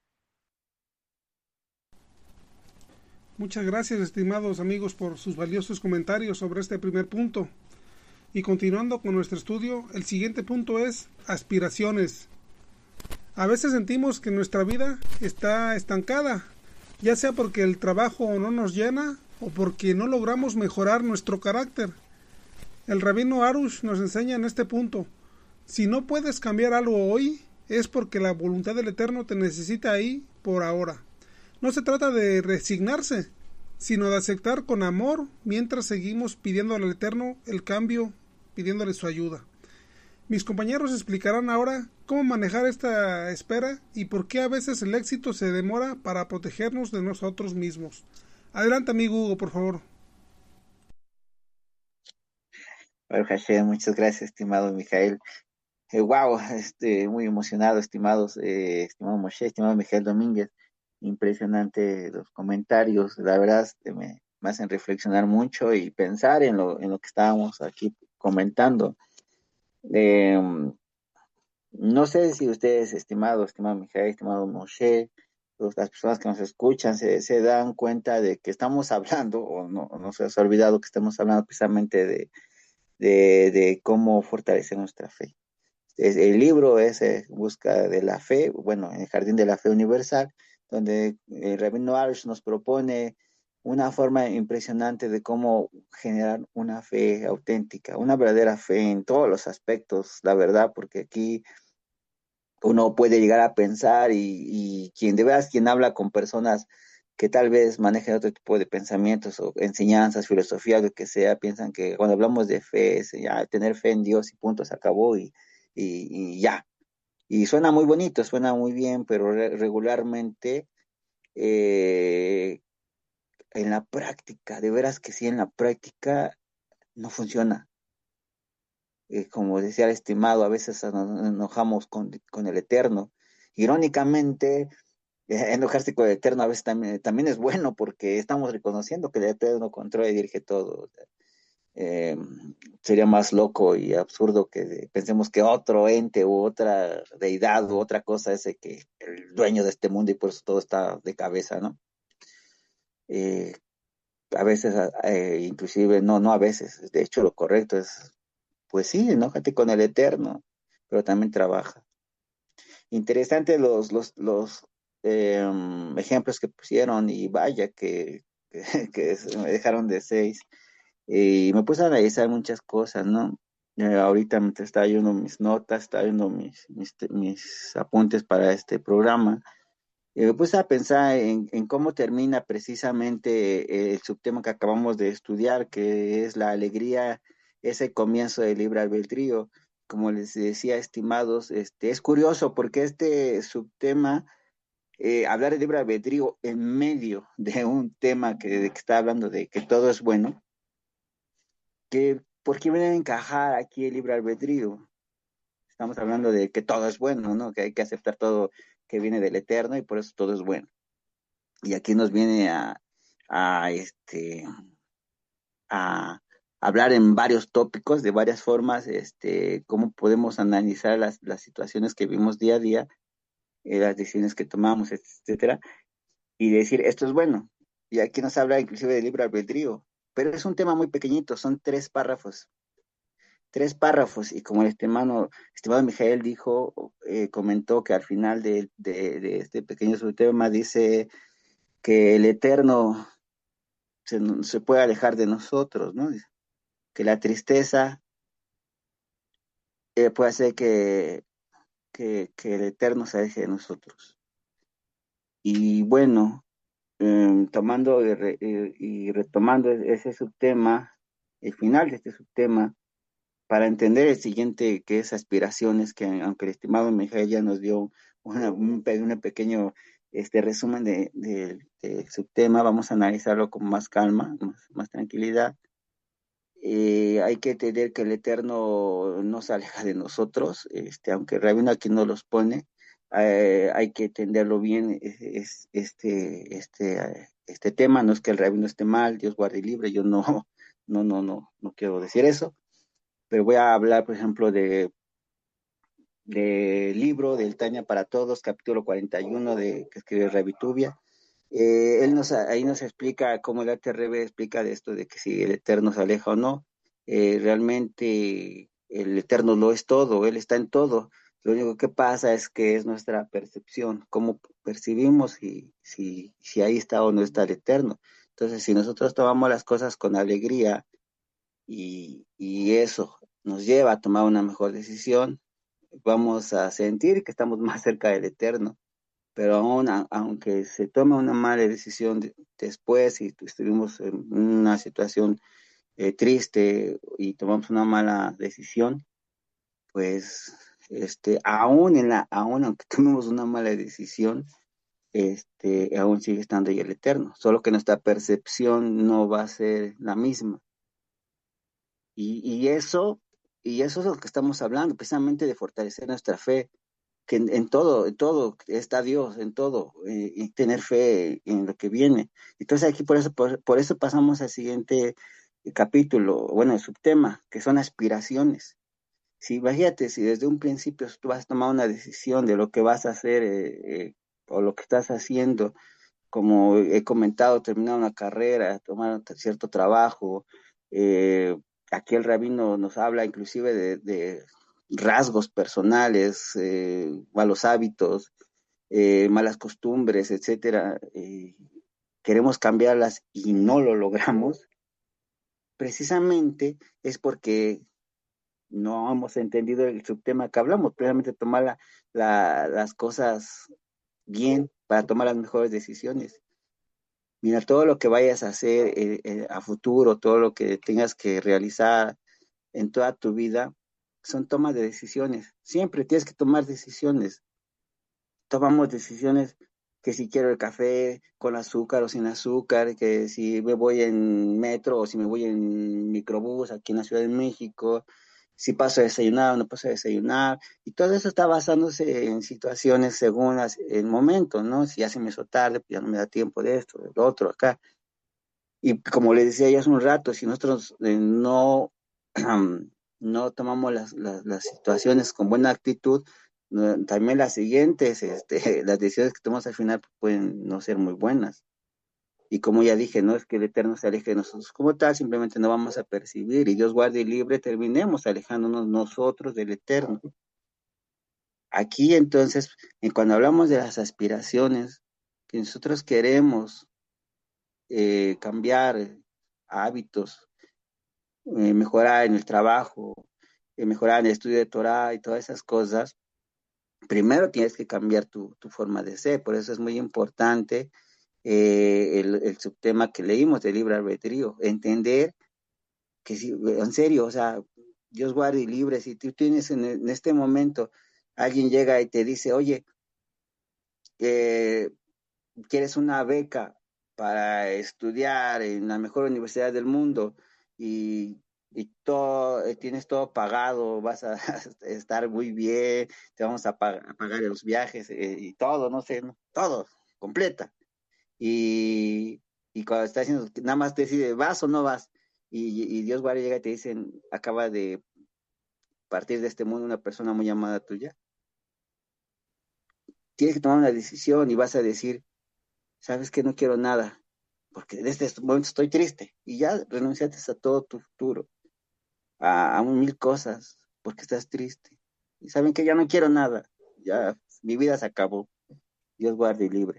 Muchas gracias, estimados amigos, por sus valiosos comentarios sobre este primer punto. Y continuando con nuestro estudio, el siguiente punto es aspiraciones. A veces sentimos que nuestra vida está estancada, ya sea porque el trabajo no nos llena o porque no logramos mejorar nuestro carácter. El rabino Arush nos enseña en este punto, si no puedes cambiar algo hoy, es porque la voluntad del Eterno te necesita ahí por ahora. No se trata de resignarse, sino de aceptar con amor mientras seguimos pidiendo al Eterno el cambio, pidiéndole su ayuda. Mis compañeros explicarán ahora cómo manejar esta espera y por qué a veces el éxito se demora para protegernos de nosotros mismos. Adelante, amigo Hugo, por favor. Baruch Hashem, muchas gracias, estimado Mijael. Eh, wow, este, muy emocionado, estimados, eh, estimado Moshe, estimado Mijael Domínguez. Impresionante los comentarios, la verdad este, me, me hacen reflexionar mucho y pensar en lo, en lo que estábamos aquí comentando. Eh, no sé si ustedes, estimado, estimado Mijael, estimado Moshe, las personas que nos escuchan se, se dan cuenta de que estamos hablando, o no, no se os ha olvidado que estamos hablando precisamente de, de, de cómo fortalecer nuestra fe. El libro es eh, Busca de la Fe, bueno, en el Jardín de la Fe Universal, donde el rabino Arush nos propone una forma impresionante de cómo generar una fe auténtica, una verdadera fe en todos los aspectos, la verdad, porque aquí uno puede llegar a pensar y, y quien de veras, quien habla con personas que tal vez manejen otro tipo de pensamientos o enseñanzas, filosofía, lo que sea, piensan que cuando hablamos de fe es ya tener fe en Dios y punto, se acabó y, y, y ya. Y suena muy bonito, suena muy bien, pero re- regularmente eh, en la práctica, de veras que sí, en la práctica no funciona. Eh, como decía el estimado, a veces nos enojamos con, con el Eterno. Irónicamente, eh, enojarse con el Eterno a veces también, también es bueno porque estamos reconociendo que el Eterno controla y dirige todo. Eh, Sería más loco y absurdo que pensemos que otro ente u otra deidad u otra cosa es el, que, el dueño de este mundo y por eso todo está de cabeza, ¿no? Eh, a veces, eh, inclusive, no, no a veces, de hecho lo correcto es, pues sí, enójate con el Eterno, pero también trabaja. Interesante los, los, los eh, ejemplos que pusieron y vaya que, que, que me dejaron de seis. Y me puse a analizar muchas cosas, ¿no? Eh, ahorita mientras estaba viendo mis notas, estaba viendo mis, mis, mis apuntes para este programa, y me puse a pensar en, en cómo termina precisamente el subtema que acabamos de estudiar, que es la alegría, ese comienzo del libre albedrío. Como les decía, estimados, este, es curioso porque este subtema, eh, hablar de libre albedrío en medio de un tema que, de que está hablando de que todo es bueno, que ¿por qué viene a encajar aquí el libre albedrío? Estamos hablando de que todo es bueno, ¿no? Que hay que aceptar todo que viene del Eterno y por eso todo es bueno. Y aquí nos viene a, a este, a hablar en varios tópicos, de varias formas, este, cómo podemos analizar las, las situaciones que vimos día a día, eh, las decisiones que tomamos, etcétera, y decir, esto es bueno. Y aquí nos habla inclusive de libre albedrío, pero es un tema muy pequeñito, son tres párrafos. Tres párrafos, y como el estimado, estimado Mijael dijo, eh, comentó que al final de, de, de este pequeño subtema dice que el Eterno se, se puede alejar de nosotros, ¿no? Que la tristeza eh, puede hacer que, que, que el Eterno se aleje de nosotros. Y bueno, eh, tomando y, re, eh, y retomando ese subtema, el final de este subtema, para entender el siguiente, que es aspiraciones, que aunque el estimado Mijael ya nos dio una, un, un pequeño este, resumen de, de, de subtema, vamos a analizarlo con más calma, más, más tranquilidad. Eh, hay que entender que el Eterno no se aleja de nosotros, este, aunque el Rabino aquí no los pone, eh, hay que entenderlo bien, es, es, este, este, este tema, no es que el Rabino esté mal, Dios guarde y libre, yo no, no, no, no, no quiero decir eso, pero voy a hablar, por ejemplo, de del libro del Tania para Todos, capítulo cuarenta y uno de que escribe Rabbi Tubia. Eh, él nos, ahí nos explica cómo el Arte Rebe explica de esto de que si el Eterno se aleja o no. Eh, realmente el Eterno lo es todo, Él está en todo. Lo único que pasa es que es nuestra percepción, cómo percibimos y si, si ahí está o no está el Eterno. Entonces, si nosotros tomamos las cosas con alegría y, y eso nos lleva a tomar una mejor decisión, vamos a sentir que estamos más cerca del Eterno. Pero aún, a- aunque se tome una mala decisión de- después y estuvimos en una situación eh, triste y tomamos una mala decisión, pues este, aún en la, aún aunque tomemos una mala decisión, este, aún sigue estando ahí el Eterno, solo que nuestra percepción no va a ser la misma. Y, y eso, y eso es lo que estamos hablando, precisamente de fortalecer nuestra fe, que en, en todo, en todo está Dios, en todo, eh, y tener fe en lo que viene. Entonces aquí por eso, por, por eso pasamos al siguiente capítulo, bueno, el subtema, que son aspiraciones. Si imagínate, si desde un principio tú vas a tomar una decisión de lo que vas a hacer eh, eh, o lo que estás haciendo, como he comentado, terminar una carrera, tomar cierto trabajo. Eh, Aquí el rabino nos habla inclusive de, de rasgos personales, eh, malos hábitos, eh, malas costumbres, etcétera. Eh, queremos cambiarlas y no lo logramos. Precisamente es porque no hemos entendido el subtema que hablamos, precisamente tomar la, la, las cosas bien para tomar las mejores decisiones. Mira, todo lo que vayas a hacer eh, eh, a futuro, todo lo que tengas que realizar en toda tu vida, son tomas de decisiones. Siempre tienes que tomar decisiones. Tomamos decisiones que si quiero el café con azúcar o sin azúcar, que si me voy en metro o si me voy en microbús aquí en la Ciudad de México, si paso a desayunar o no paso a desayunar. Y todo eso está basándose en situaciones según las- el momento, ¿no? Si ya se me hizo tarde, pues ya no me da tiempo de esto, del otro, acá. Y como le decía ya hace un rato, si nosotros eh, no, no tomamos las, las, las situaciones con buena actitud, no- también las siguientes, este, las decisiones que tomamos al final pueden no ser muy buenas. Y como ya dije, no es que el Eterno se aleje de nosotros como tal, simplemente no vamos a percibir y Dios guarde y libre, terminemos alejándonos nosotros del Eterno. Aquí entonces, eh, cuando hablamos de las aspiraciones que nosotros queremos eh, cambiar hábitos, eh, mejorar en el trabajo, eh, mejorar en el estudio de Torah y todas esas cosas, primero tienes que cambiar tu, tu forma de ser. Por eso es muy importante eh, el, el subtema que leímos del libre albedrío, entender que si, en serio, o sea, Dios guarde y libre, si tú tienes en, en este momento, alguien llega y te dice, oye, eh, quieres una beca para estudiar en la mejor universidad del mundo y, y todo, eh, tienes todo pagado, vas a estar muy bien, te vamos a, pa- a pagar los viajes eh, y todo, no sé, ¿no? Todo, completa. Y, y cuando estás haciendo, nada más te decide, ¿vas o no vas? Y, y Dios guarda llega y te dicen, acaba de partir de este mundo una persona muy amada tuya. Tienes que tomar una decisión y vas a decir, sabes que no quiero nada, porque en este momento estoy triste y ya renunciaste a todo tu futuro, a, a mil cosas, porque estás triste. Y saben que ya no quiero nada, ya mi vida se acabó, Dios guarde y libre.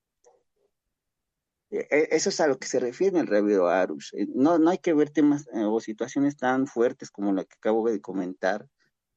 E- e- Eso es a lo que se refiere el Rabino Arush. Eh, No, no hay que ver temas eh, o situaciones tan fuertes como la que acabo de comentar,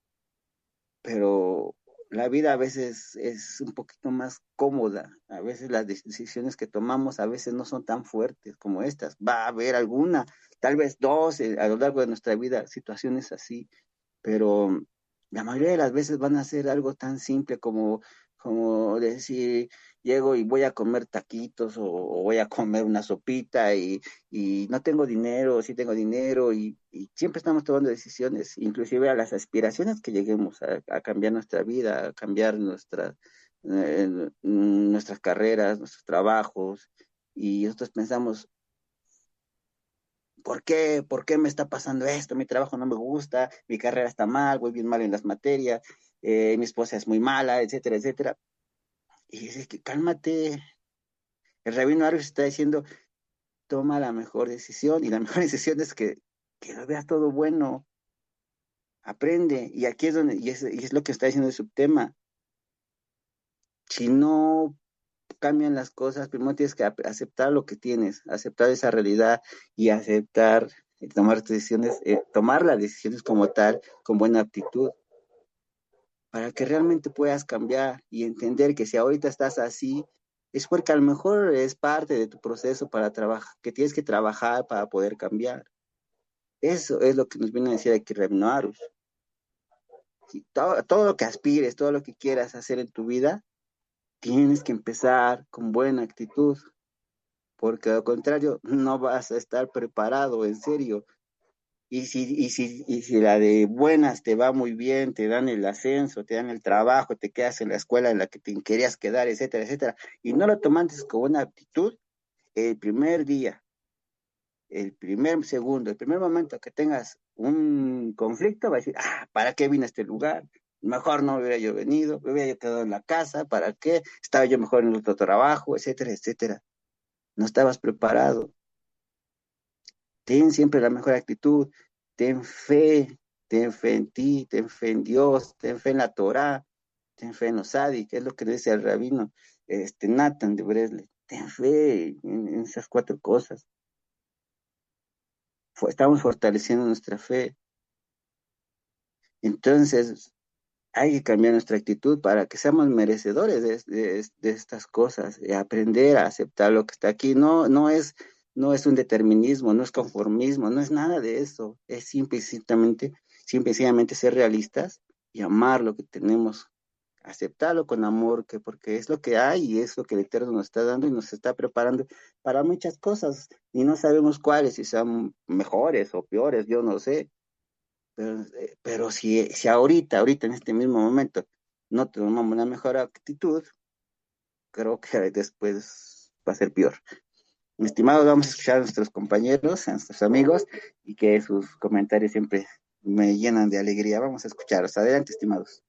pero la vida a veces es un poquito más cómoda. A veces las decisiones que tomamos a veces no son tan fuertes como estas. Va a haber alguna, tal vez dos eh, a lo largo de nuestra vida, situaciones así, pero la mayoría de las veces van a ser algo tan simple como, como decir, llego y voy a comer taquitos o, o voy a comer una sopita y, y no tengo dinero, o sí tengo dinero y, y siempre estamos tomando decisiones, inclusive a las aspiraciones que lleguemos a, a cambiar nuestra vida, a cambiar nuestra, eh, nuestras carreras, nuestros trabajos y nosotros pensamos, ¿por qué? ¿Por qué me está pasando esto? Mi trabajo no me gusta, mi carrera está mal, voy bien mal en las materias, eh, mi esposa es muy mala, etcétera, etcétera. Y dices que cálmate. El rabino Arush está diciendo, toma la mejor decisión y la mejor decisión es que, que lo veas todo bueno, aprende. Y aquí es donde, y es, y es lo que está diciendo el subtema. Si no cambian las cosas, primero tienes que ap- aceptar lo que tienes, aceptar esa realidad y aceptar, eh, tomar tus decisiones, eh, tomar las decisiones como tal, con buena actitud, para que realmente puedas cambiar y entender que si ahorita estás así, es porque a lo mejor es parte de tu proceso para trabajar, que tienes que trabajar para poder cambiar. Eso es lo que nos viene a decir aquí Reb Noarus. Si todo, todo lo que aspires, todo lo que quieras hacer en tu vida, tienes que empezar con buena actitud, porque al contrario, no vas a estar preparado, en serio. Y si, y si, y si la de buenas te va muy bien, te dan el ascenso, te dan el trabajo, te quedas en la escuela en la que te querías quedar, etcétera, etcétera, y no lo tomaste con buena actitud, el primer día, el primer segundo, el primer momento que tengas un conflicto, va a decir, ah, ¿para qué vine a este lugar? Mejor no hubiera yo venido, me hubiera yo quedado en la casa, ¿para qué? Estaba yo mejor en otro trabajo, etcétera, etcétera. No estabas preparado. Ten siempre la mejor actitud, ten fe, ten fe en ti, ten fe en Dios, ten fe en la Torá, ten fe en los Sadi, que es lo que dice el rabino este, Nathan de Bresle. Ten fe en, en esas cuatro cosas. Estamos fortaleciendo nuestra fe. Entonces, hay que cambiar nuestra actitud para que seamos merecedores de, de- de estas cosas, y aprender a aceptar lo que está aquí. No, no es, no es un determinismo, no es conformismo, no es nada de eso. Es simple y simplemente, simple y sencillamente ser realistas y amar lo que tenemos, aceptarlo con amor, que porque es lo que hay y es lo que el Eterno nos está dando y nos está preparando para muchas cosas y no sabemos cuáles, si son mejores o peores, yo no sé, pero, eh, pero si, si ahorita, ahorita en este mismo momento no tomamos una mejor actitud, creo que después va a ser peor. Mi estimado, vamos a escuchar a nuestros compañeros, a nuestros amigos, y que sus comentarios siempre me llenan de alegría. Vamos a escucharlos. Adelante, estimados.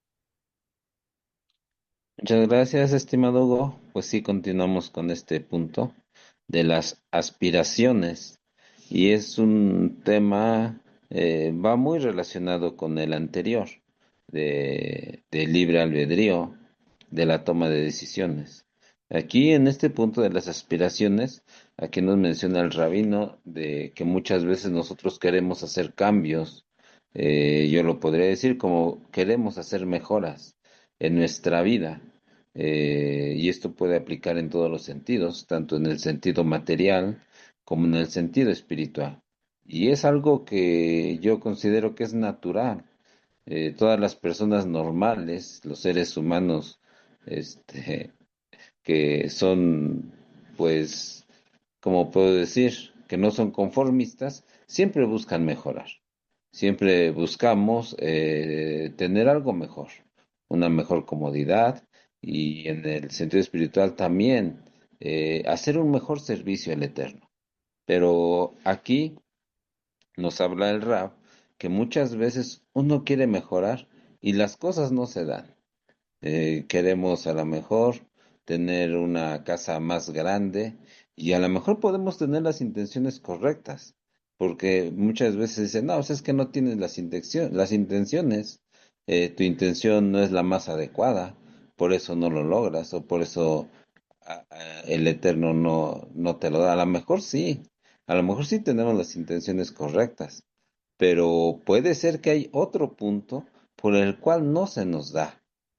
Muchas gracias, estimado Hugo. Pues sí, continuamos con este punto de las aspiraciones. Y es un tema, eh, va muy relacionado con el anterior, de, de libre albedrío, de la toma de decisiones. Aquí en este punto de las aspiraciones, aquí nos menciona el rabino de que muchas veces nosotros queremos hacer cambios, eh, yo lo podría decir como queremos hacer mejoras en nuestra vida. Eh, y esto puede aplicar en todos los sentidos, tanto en el sentido material como en el sentido espiritual. Y es algo que yo considero que es natural. Eh, todas las personas normales, los seres humanos, este, que son, pues, como puedo decir, que no son conformistas, siempre buscan mejorar. Siempre buscamos eh, tener algo mejor, una mejor comodidad y en el sentido espiritual también eh, hacer un mejor servicio al Eterno. Pero aquí nos habla el Rab que muchas veces uno quiere mejorar y las cosas no se dan. Eh, queremos a lo mejor tener una casa más grande y a lo mejor podemos tener las intenciones correctas, porque muchas veces dicen, no, pues es que no tienes las intenciones, las intenciones, eh, tu intención no es la más adecuada, por eso no lo logras o por eso a- a- el Eterno no, no te lo da. A lo mejor sí, a lo mejor sí tenemos las intenciones correctas, pero puede ser que hay otro punto por el cual no se nos da.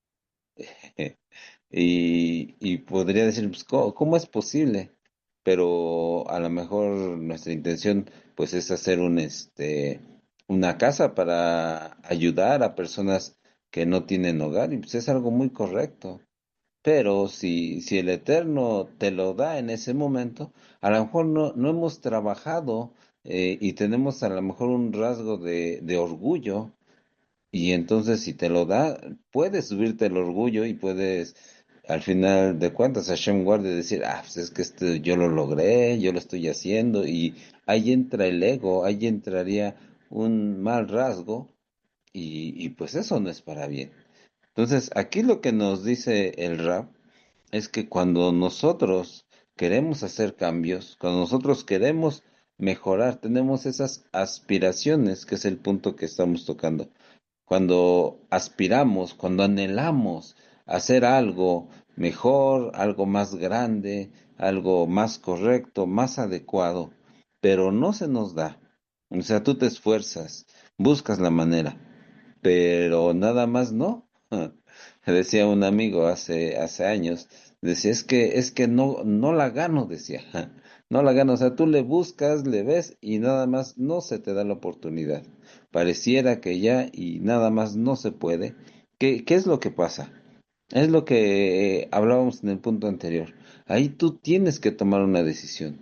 Y, y podría decir, pues, ¿cómo, cómo es posible? Pero a lo mejor nuestra intención, pues, es hacer un, este, una casa para ayudar a personas que no tienen hogar, y pues es algo muy correcto. Pero si, si el Eterno te lo da en ese momento, a lo mejor no, no hemos trabajado eh, y tenemos a lo mejor un rasgo de, de orgullo y entonces si te lo da, puedes subirte el orgullo y puedes, al final de cuentas, Hashem guarde decir, ah, pues es que esto yo lo logré, yo lo estoy haciendo, y ahí entra el ego, ahí entraría un mal rasgo, y, y pues eso no es para bien. Entonces, aquí lo que nos dice el Rab es que cuando nosotros queremos hacer cambios, cuando nosotros queremos mejorar, tenemos esas aspiraciones, que es el punto que estamos tocando cuando aspiramos, cuando anhelamos hacer algo mejor, algo más grande, algo más correcto, más adecuado, pero no se nos da. O sea, tú te esfuerzas, buscas la manera, pero nada más no. Decía un amigo hace, hace años, decía, es que, es que no, no la gano, decía, no la gano, o sea, tú le buscas, le ves y nada más no se te da la oportunidad. Pareciera que ya y nada más no se puede. ¿Qué, qué es lo que pasa? Es lo que eh, hablábamos en el punto anterior. Ahí tú tienes que tomar una decisión.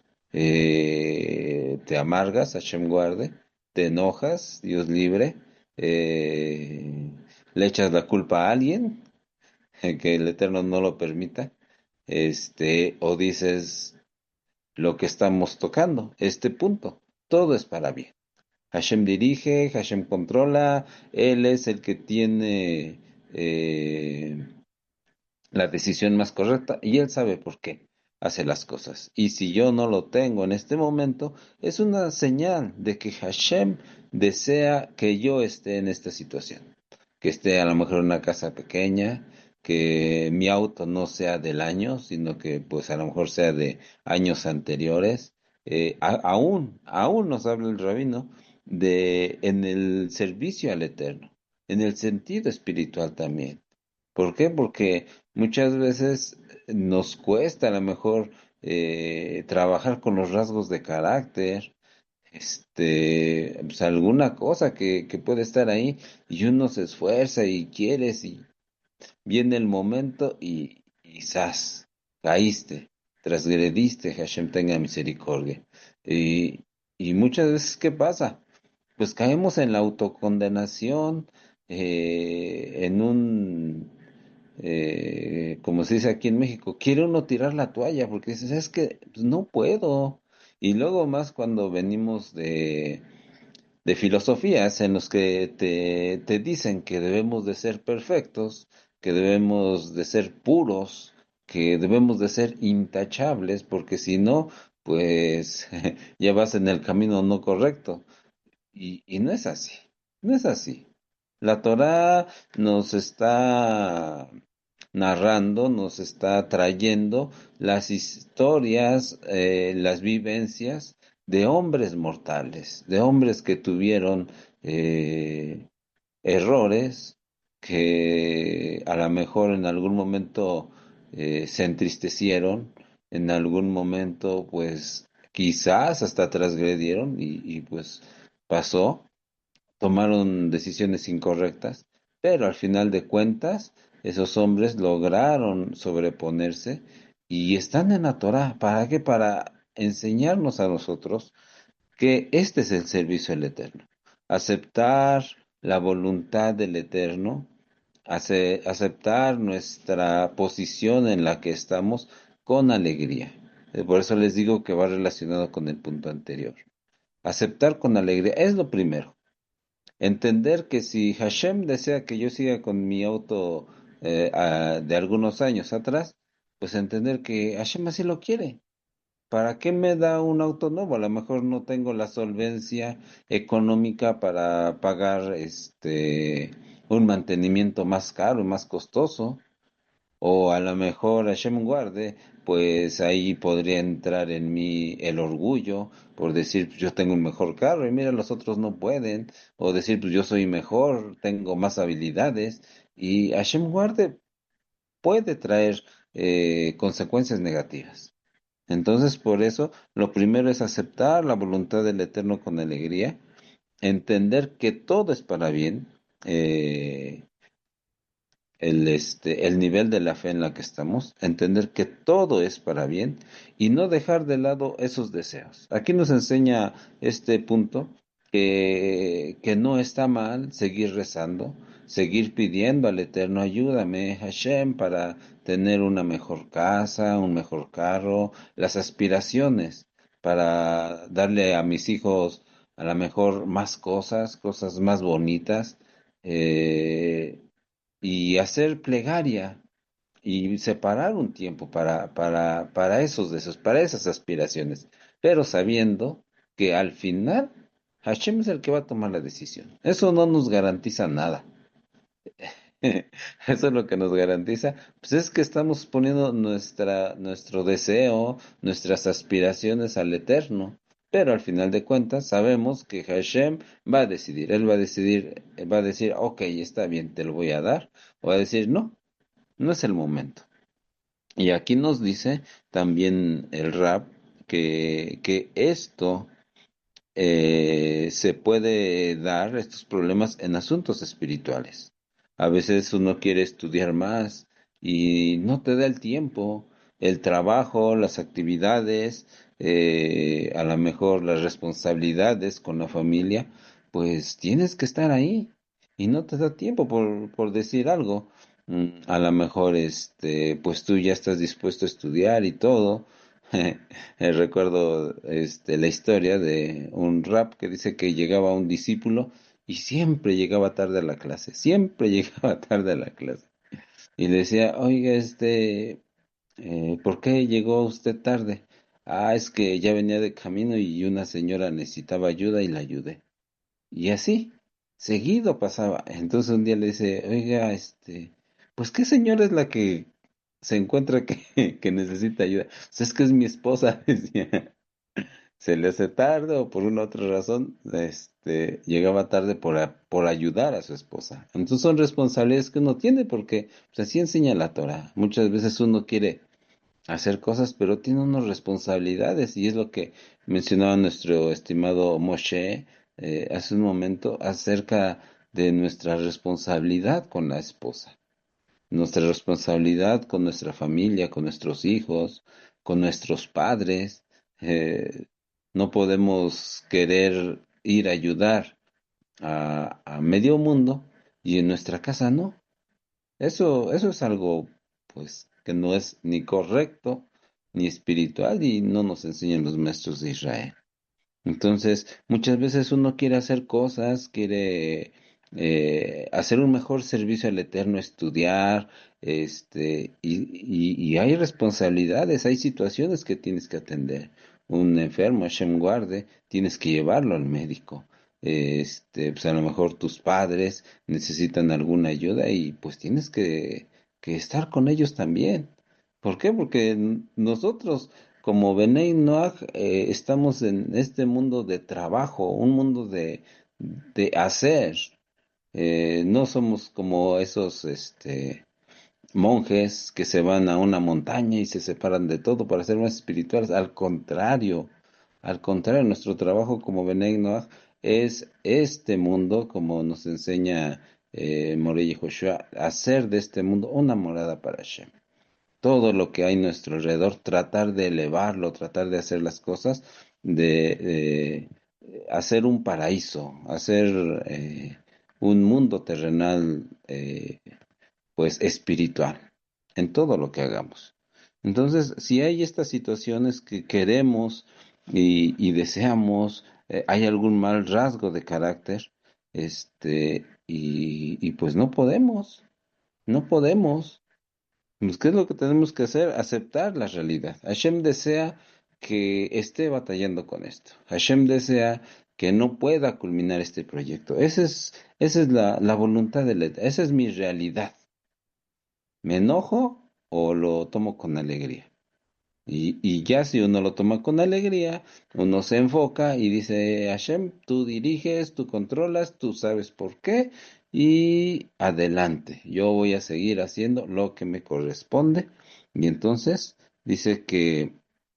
Eh, te amargas, Hashem guarde, te enojas, Dios libre, eh, le echas la culpa a alguien, que el Eterno no lo permita, este, o dices lo que estamos tocando, este punto, todo es para bien. Hashem dirige, Hashem controla, Él es el que tiene eh, la decisión más correcta y Él sabe por qué hace las cosas. Y si yo no lo tengo en este momento, es una señal de que Hashem desea que yo esté en esta situación, que esté a lo mejor en una casa pequeña, que mi auto no sea del año, sino que pues a lo mejor sea de años anteriores. Eh, a- aún, aún nos habla el rabino de en el servicio al Eterno. en el sentido espiritual también. ¿Por qué? Porque muchas veces nos cuesta a lo mejor eh, trabajar con los rasgos de carácter, este, pues alguna cosa que, que puede estar ahí y uno se esfuerza y quieres y viene el momento y, y ¡zas! Caíste, transgrediste, Hashem tenga misericordia. Y, y muchas veces, ¿qué pasa? Pues caemos en la autocondenación, eh, en un, eh, como se dice aquí en México, quiere uno tirar la toalla porque dices, es que pues, no puedo. Y luego más cuando venimos de, de filosofías en los que te, te dicen que debemos de ser perfectos, que debemos de ser puros, que debemos de ser intachables, porque si no, pues ya vas en el camino no correcto. Y, y no es así, no es así. La Torá nos está narrando, nos está trayendo las historias, eh, las vivencias de hombres mortales, de hombres que tuvieron eh, errores, que a lo mejor en algún momento eh, se entristecieron, en algún momento pues quizás hasta transgredieron y, y pues pasó, tomaron decisiones incorrectas, pero al final de cuentas, esos hombres lograron sobreponerse y están en la Torá. ¿Para qué? Para enseñarnos a nosotros que este es el servicio del Eterno. Aceptar la voluntad del Eterno, ace- aceptar nuestra posición en la que estamos con alegría. Eh, Por eso les digo que va relacionado con el punto anterior. Aceptar con alegría es lo primero. Entender que si Hashem desea que yo siga con mi auto eh, ah, de algunos años atrás, pues entender que Hashem así lo quiere. ¿Para qué me da un auto nuevo? A lo mejor no tengo la solvencia económica para pagar este un mantenimiento más caro y más costoso. O a lo mejor Hashem guarde, pues ahí podría entrar en mí el orgullo por decir, pues yo tengo un mejor carro y mira, los otros no pueden. O decir, pues yo soy mejor, tengo más habilidades. Y Hashem guarde puede traer eh, consecuencias negativas. Entonces, por eso, lo primero es aceptar la voluntad del Eterno con alegría, entender que todo es para bien, eh, el, este, el nivel de la fe en la que estamos, entender que todo es para bien y no dejar de lado esos deseos. Aquí nos enseña este punto que, que no está mal seguir rezando, seguir pidiendo al Eterno, ayúdame, Hashem, para tener una mejor casa, un mejor carro, las aspiraciones para darle a mis hijos a lo mejor más cosas, cosas más bonitas. eh, y hacer plegaria y separar un tiempo para, para, para esos deseos, para esas aspiraciones, pero sabiendo que al final Hashem es el que va a tomar la decisión. Eso no nos garantiza nada. Eso es lo que nos garantiza, pues es que estamos poniendo nuestra, nuestro deseo, nuestras aspiraciones al Eterno. Pero al final de cuentas sabemos que Hashem va a decidir. Él va a decidir, va a decir, ok, está bien, te lo voy a dar. O va a decir, no, no es el momento. Y aquí nos dice también el Rab que, que esto eh, se puede dar estos problemas en asuntos espirituales. A veces uno quiere estudiar más y no te da el tiempo, el trabajo, las actividades, eh, a lo mejor las responsabilidades con la familia, pues tienes que estar ahí y no te da tiempo por, por decir algo. Mm, A lo mejor, este, pues tú ya estás dispuesto a estudiar y todo. Eh, recuerdo este, la historia de un rap que dice que llegaba un discípulo y siempre llegaba tarde a la clase, siempre llegaba tarde a la clase. Y le decía, oiga, este, eh, ¿por qué llegó usted tarde? Ah, es que ya venía de camino y una señora necesitaba ayuda y la ayudé. Y así, seguido pasaba. Entonces un día le dice, oiga, este, pues ¿qué señora es la que se encuentra que, que necesita ayuda? Pues es que es mi esposa, decía. se le hace tarde o por una otra razón, este, llegaba tarde por, a- por ayudar a su esposa. Entonces son responsabilidades que uno tiene porque pues, así enseña la Torah. Muchas veces uno quiere hacer cosas, pero tiene unas responsabilidades y es lo que mencionaba nuestro estimado Moshe eh, hace un momento acerca de nuestra responsabilidad con la esposa, nuestra responsabilidad con nuestra familia, con nuestros hijos, con nuestros padres. Eh, no podemos querer ir a ayudar a, a medio mundo y en nuestra casa no. Eso, eso es algo, pues, que no es ni correcto ni espiritual y no nos enseñan los maestros de Israel. Entonces, muchas veces uno quiere hacer cosas, quiere eh, hacer un mejor servicio al Eterno, estudiar, este, y, y, y hay responsabilidades, hay situaciones que tienes que atender. Un enfermo, Hashem guarde, tienes que llevarlo al médico. Este, pues a lo mejor tus padres necesitan alguna ayuda y pues tienes que, que estar con ellos también. ¿Por qué? Porque n- nosotros como Benei Noach, eh, estamos en este mundo de trabajo, un mundo de, de hacer. Eh, no somos como esos este, monjes que se van a una montaña y se separan de todo para ser más espirituales. Al contrario, al contrario, nuestro trabajo como Benei Noach es este mundo, como nos enseña eh, Morey y Joshua, hacer de este mundo una morada para Hashem. Todo lo que hay a nuestro alrededor, tratar de elevarlo, tratar de hacer las cosas, de, de hacer un paraíso, hacer eh, un mundo terrenal, eh, pues espiritual, en todo lo que hagamos. Entonces, si hay estas situaciones que queremos y, y deseamos, eh, hay algún mal rasgo de carácter, este, y, y pues no podemos, no podemos. Pues, ¿qué es lo que tenemos que hacer? Aceptar la realidad. Hashem desea que esté batallando con esto. Hashem desea que no pueda culminar este proyecto. Esa es, esa es la, la voluntad de Eterno. Esa es mi realidad. ¿Me enojo o lo tomo con alegría? Y, y ya si uno lo toma con alegría, uno se enfoca y dice, Hashem, tú diriges, tú controlas, tú sabes por qué, y adelante, yo voy a seguir haciendo lo que me corresponde. Y entonces dice que,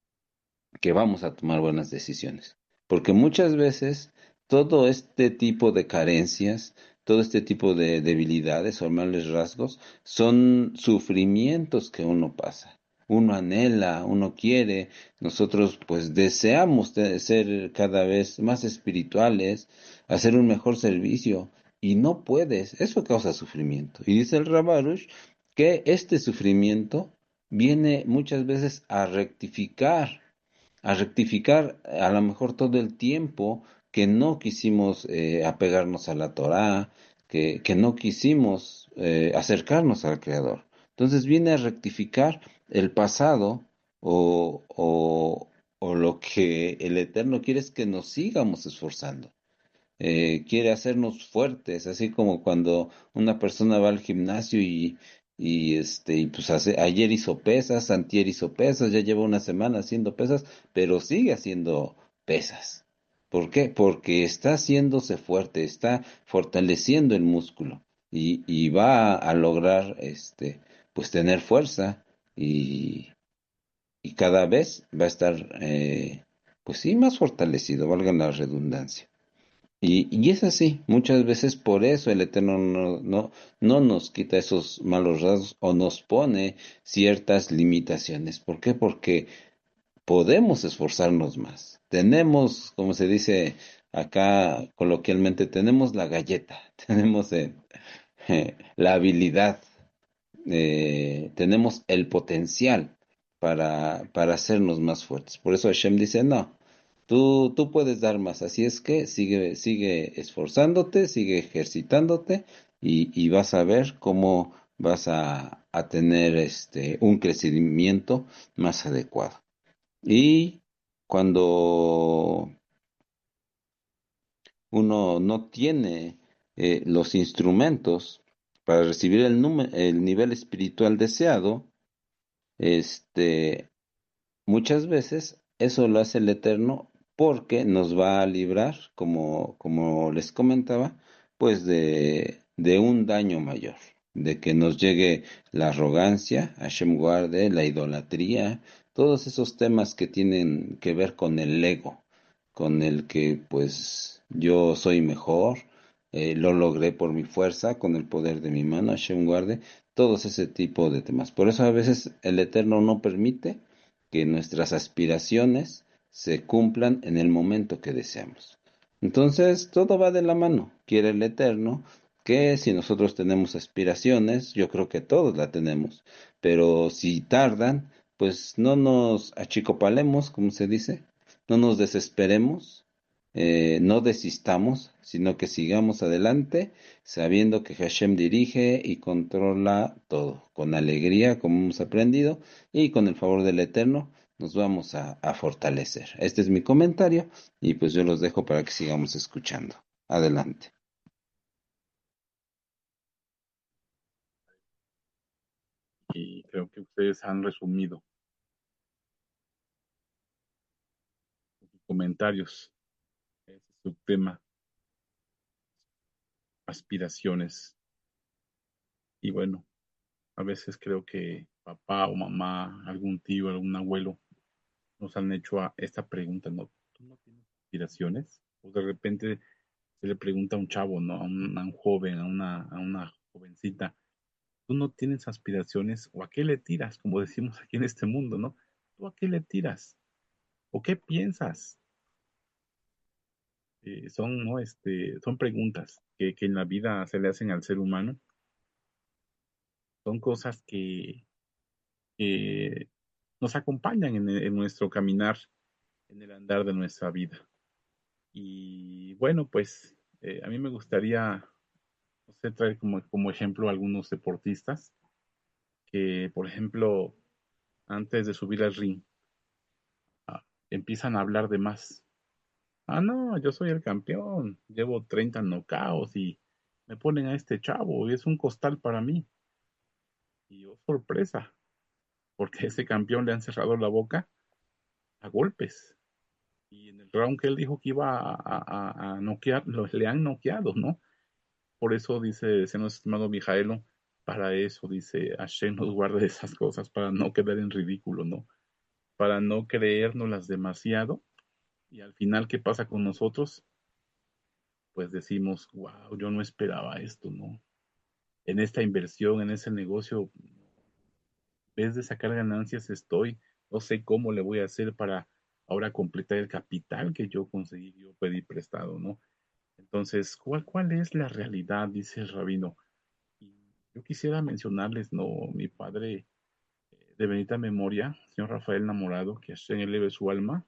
que vamos a tomar buenas decisiones. Porque muchas veces todo este tipo de carencias, todo este tipo de debilidades o males rasgos son sufrimientos que uno pasa. Uno anhela, uno quiere, nosotros pues deseamos te- ser cada vez más espirituales, hacer un mejor servicio y no puedes, eso causa sufrimiento. Y dice el Rabarush que este sufrimiento viene muchas veces a rectificar a rectificar a lo mejor todo el tiempo que no quisimos eh, apegarnos a la Torá, que, que no quisimos eh, acercarnos al Creador. Entonces viene a rectificar el pasado o, o, o lo que el Eterno quiere es que nos sigamos esforzando. Eh, quiere hacernos fuertes, así como cuando una persona va al gimnasio y, y este, y pues hace, ayer hizo pesas, antier hizo pesas, ya lleva una semana haciendo pesas, pero sigue haciendo pesas. ¿Por qué? Porque está haciéndose fuerte, está fortaleciendo el músculo y, y va a, lograr este, pues tener fuerza y, y cada vez va a estar eh, pues sí, más fortalecido, valga la redundancia. Y, y es así, muchas veces por eso el Eterno no, no, no nos quita esos malos rasgos o nos pone ciertas limitaciones. ¿Por qué? Porque podemos esforzarnos más. Tenemos, como se dice acá coloquialmente, tenemos la galleta, tenemos eh, eh, la habilidad, eh, tenemos el potencial para, para hacernos más fuertes. Por eso Hashem dice, no, tú, tú puedes dar más, así es que sigue, sigue esforzándote, sigue ejercitándote y, y vas a ver cómo vas a, a tener este, un crecimiento más adecuado. Y cuando uno no tiene eh, los instrumentos para recibir el, nume- el nivel espiritual deseado, este, muchas veces eso lo hace el Eterno porque nos va a librar, como, como les comentaba, pues de, de un daño mayor, de que nos llegue la arrogancia, Hashem guarde, la idolatría, todos esos temas que tienen que ver con el ego, con el que pues yo soy mejor, eh, lo logré por mi fuerza, con el poder de mi mano, Hashem guarde, todos ese tipo de temas. Por eso a veces el Eterno no permite que nuestras aspiraciones se cumplan en el momento que deseamos. Entonces, todo va de la mano. Quiere el Eterno que si nosotros tenemos aspiraciones, yo creo que todos la tenemos, pero si tardan, pues no nos achicopalemos, como se dice, no nos desesperemos, eh, no desistamos, sino que sigamos adelante, sabiendo que Hashem dirige y controla todo, con alegría, como hemos aprendido, y con el favor del Eterno nos vamos a, a fortalecer. Este es mi comentario y pues yo los dejo para que sigamos escuchando. Adelante. Y creo que ustedes han resumido sus comentarios, ese subtema, aspiraciones. Y bueno, a veces creo que papá o mamá, algún tío, algún abuelo nos han hecho a esta pregunta, ¿no? ¿Tú no tienes aspiraciones? O de repente se le pregunta a un chavo, ¿no? A un, a un joven, a una, a una jovencita, ¿tú no tienes aspiraciones? ¿O a qué le tiras? Como decimos aquí en este mundo, ¿no? ¿Tú a qué le tiras? ¿O qué piensas? Eh, son, ¿no? Este, son preguntas que, que en la vida se le hacen al ser humano. Son cosas que, que nos acompañan en, en nuestro caminar, en el andar de nuestra vida. Y bueno, pues eh, a mí me gustaría, no sé, traer como, como ejemplo a algunos deportistas que, por ejemplo, antes de subir al ring, ah, empiezan a hablar de más. Ah, no, yo soy el campeón, llevo treinta knockouts y me ponen a este chavo y es un costal para mí. Y oh, sorpresa, porque a ese campeón le han cerrado la boca a golpes. Y en el round que él dijo que iba a, a, a- a noquear, los le han noqueado, ¿no? Por eso dice, se nos estimado Mijaelo, para eso dice Hashem nos guarde de esas cosas, para no quedar en ridículo, ¿no? Para no creérnoslas demasiado. Y al final, ¿qué pasa con nosotros? Pues decimos, wow, yo no esperaba esto, ¿no? En esta inversión, en ese negocio, en vez de sacar ganancias, estoy, no sé cómo le voy a hacer para ahora completar el capital que yo conseguí, yo pedí prestado, ¿no? Entonces, ¿cuál, cuál es la realidad? Dice el rabino. Y yo quisiera mencionarles, no, mi padre eh, de bendita memoria, señor Rafael Namorado, que Hashem eleve su alma,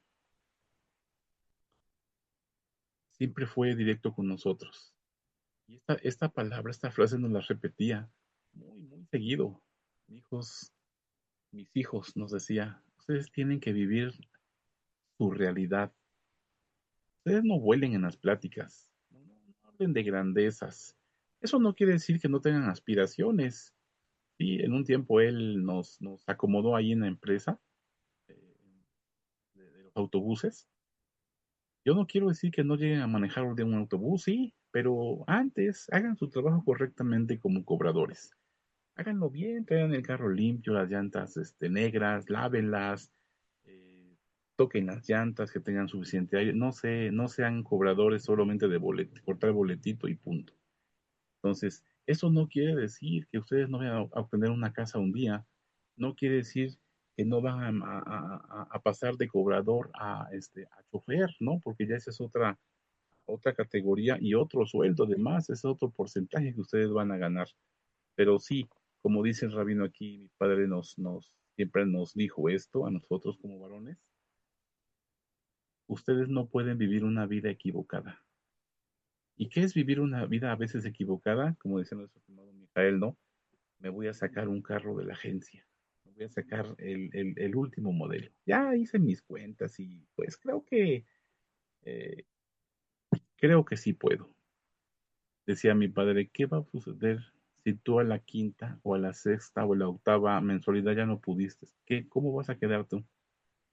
siempre fue directo con nosotros. Y esta, esta palabra, esta frase nos la repetía muy, muy seguido. Hijos, mis hijos, nos decía, ustedes tienen que vivir su realidad. Ustedes no vuelen en las pláticas, no, no, no hablen de grandezas. Eso no quiere decir que no tengan aspiraciones. Sí, en un tiempo él nos, nos acomodó ahí en la empresa eh, de, de los autobuses. Yo no quiero decir que no lleguen a manejar de un autobús, sí, pero antes hagan su trabajo correctamente como cobradores. Háganlo bien, traigan el carro limpio, las llantas este, negras, lávenlas, eh, toquen las llantas, que tengan suficiente aire. No sé, no sean cobradores solamente de bolet, cortar boletito y punto. Entonces, eso no quiere decir que ustedes no vayan a a obtener una casa un día. No quiere decir que no van a, a- a- a pasar de cobrador a, este, a chofer, ¿no? Porque ya esa es otra, otra categoría y otro sueldo además, es otro porcentaje que ustedes van a ganar. Pero sí, como dice el rabino aquí, mi padre nos, nos, siempre nos dijo esto a nosotros como varones, ustedes no pueden vivir una vida equivocada. ¿Y qué es vivir una vida a veces equivocada? Como decía nuestro estimado Mijael, ¿no? Me voy a sacar un carro de la agencia, me voy a sacar el, el, el último modelo. Ya hice mis cuentas y pues creo que, eh, creo que sí puedo. Decía mi padre, ¿qué va a suceder si tú a la quinta o a la sexta o a la octava mensualidad ya no pudiste? ¿Qué, cómo vas a quedar tú?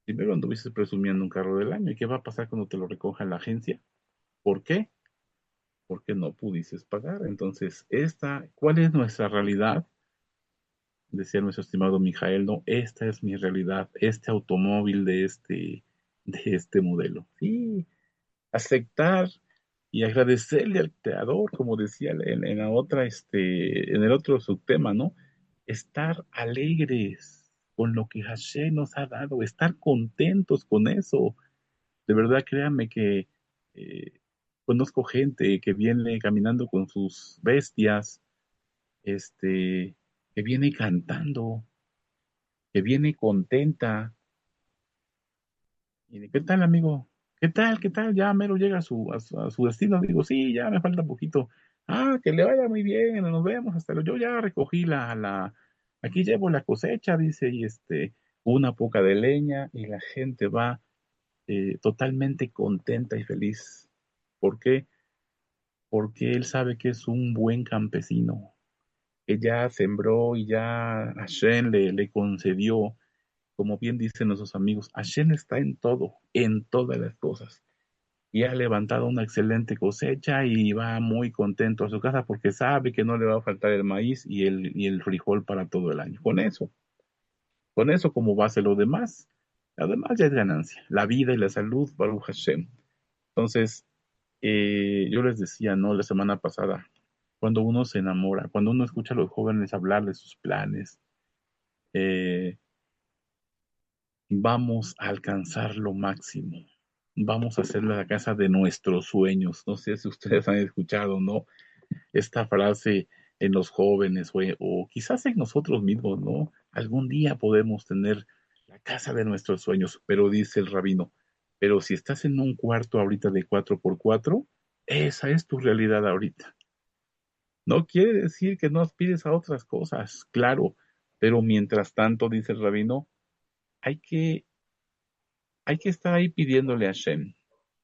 Primero anduviste presumiendo un carro del año. ¿Y qué va a pasar cuando te lo recoja en la agencia? ¿Por qué? Porque no pudiste pagar. Entonces, esta, ¿cuál es nuestra realidad? Decía nuestro estimado Mijael, no, esta es mi realidad, este automóvil de este, de este modelo. Sí, aceptar y agradecerle al creador, como decía en, en la otra, este, en el otro subtema, ¿no? Estar alegres con lo que Hashem nos ha dado, estar contentos con eso. De verdad, créanme que eh, conozco gente que viene caminando con sus bestias, este, que viene cantando, que viene contenta. Y de, ¿qué tal, amigo? ¿Qué tal? ¿Qué tal? Ya mero llega a su, a su, a su destino. Digo, sí, ya me falta poquito. Ah, que le vaya muy bien, nos vemos hasta luego. Yo ya recogí la, la, aquí llevo la cosecha, dice, y este, una poca de leña, y la gente va eh, totalmente contenta y feliz. ¿Por qué? Porque él sabe que es un buen campesino, que ya sembró y ya Hashem le, le concedió, como bien dicen nuestros amigos, Hashem está en todo, en todas las cosas. Y ha levantado una excelente cosecha y va muy contento a su casa porque sabe que no le va a faltar el maíz y el, y el frijol para todo el año. Con eso, con eso como base lo demás, además ya es ganancia. La vida y la salud, Baruch Hashem. Entonces, eh, yo les decía, ¿no? La semana pasada, cuando uno se enamora, cuando uno escucha a los jóvenes hablar de sus planes, eh, vamos a alcanzar lo máximo. Vamos a hacer la casa de nuestros sueños. No sé si ustedes han escuchado, ¿no? Esta frase en los jóvenes o, o quizás en nosotros mismos, ¿no? Algún día podemos tener la casa de nuestros sueños, pero dice el rabino, pero si estás en un cuarto ahorita de cuatro por cuatro, esa es tu realidad ahorita. No quiere decir que no aspires a otras cosas, claro, pero mientras tanto, dice el rabino, hay que, hay que estar ahí pidiéndole a Shem.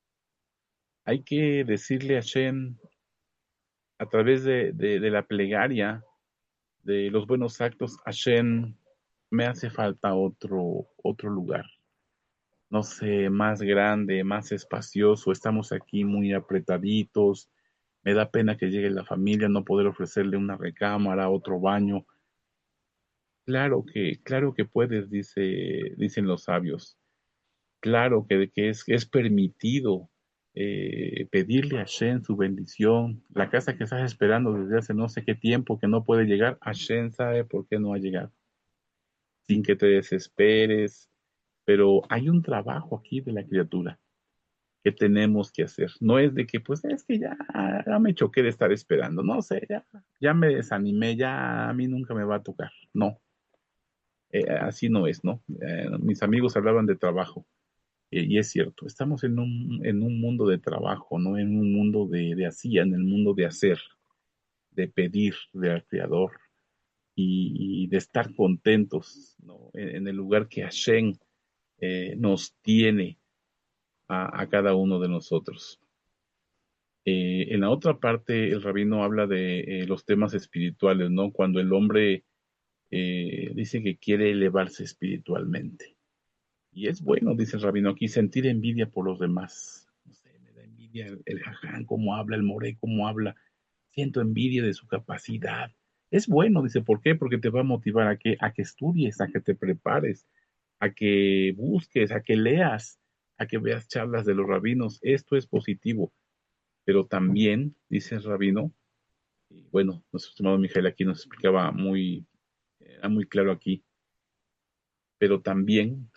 Hay que decirle a Shem a través de, de, de la plegaria, de los buenos actos, Hashem, me hace falta otro, otro lugar, no sé, más grande, más espacioso, estamos aquí muy apretaditos, me da pena que llegue la familia, no poder ofrecerle una recámara, otro baño. Claro que, claro que puedes, dice, dicen los sabios, claro que, que es, es permitido eh, pedirle a Hashem su bendición, la casa que estás esperando desde hace no sé qué tiempo que no puede llegar, Hashem sabe por qué no ha llegado sin que te desesperes, pero hay un trabajo aquí de la criatura que tenemos que hacer. No es de que, pues es que ya, ya me choqué de estar esperando, no sé, ya, ya me desanimé, ya a mí nunca me va a tocar. No, eh, así no es, ¿no? Eh, mis amigos hablaban de trabajo, eh, y es cierto, estamos en un, en un mundo de trabajo, no en un mundo de, de hacía, en el mundo de hacer, de pedir del Creador y, y de estar contentos, ¿no? En, en el lugar que Hashem eh, nos tiene a, a, cada uno de nosotros. Eh, en la otra parte, el rabino habla de eh, los temas espirituales, ¿no? Cuando el hombre eh, dice que quiere elevarse espiritualmente. Y es bueno, dice el rabino aquí, sentir envidia por los demás. No sé, me da envidia el, el jaján, cómo habla, el moré, cómo habla. Siento envidia de su capacidad. Es bueno, dice, ¿por qué? Porque te va a motivar a que, a que estudies, a que te prepares, a que busques, a que leas, a que veas charlas de los rabinos. Esto es positivo, pero también, dice el rabino, y bueno, nuestro estimado Mijael aquí nos explicaba muy, era muy claro aquí, pero también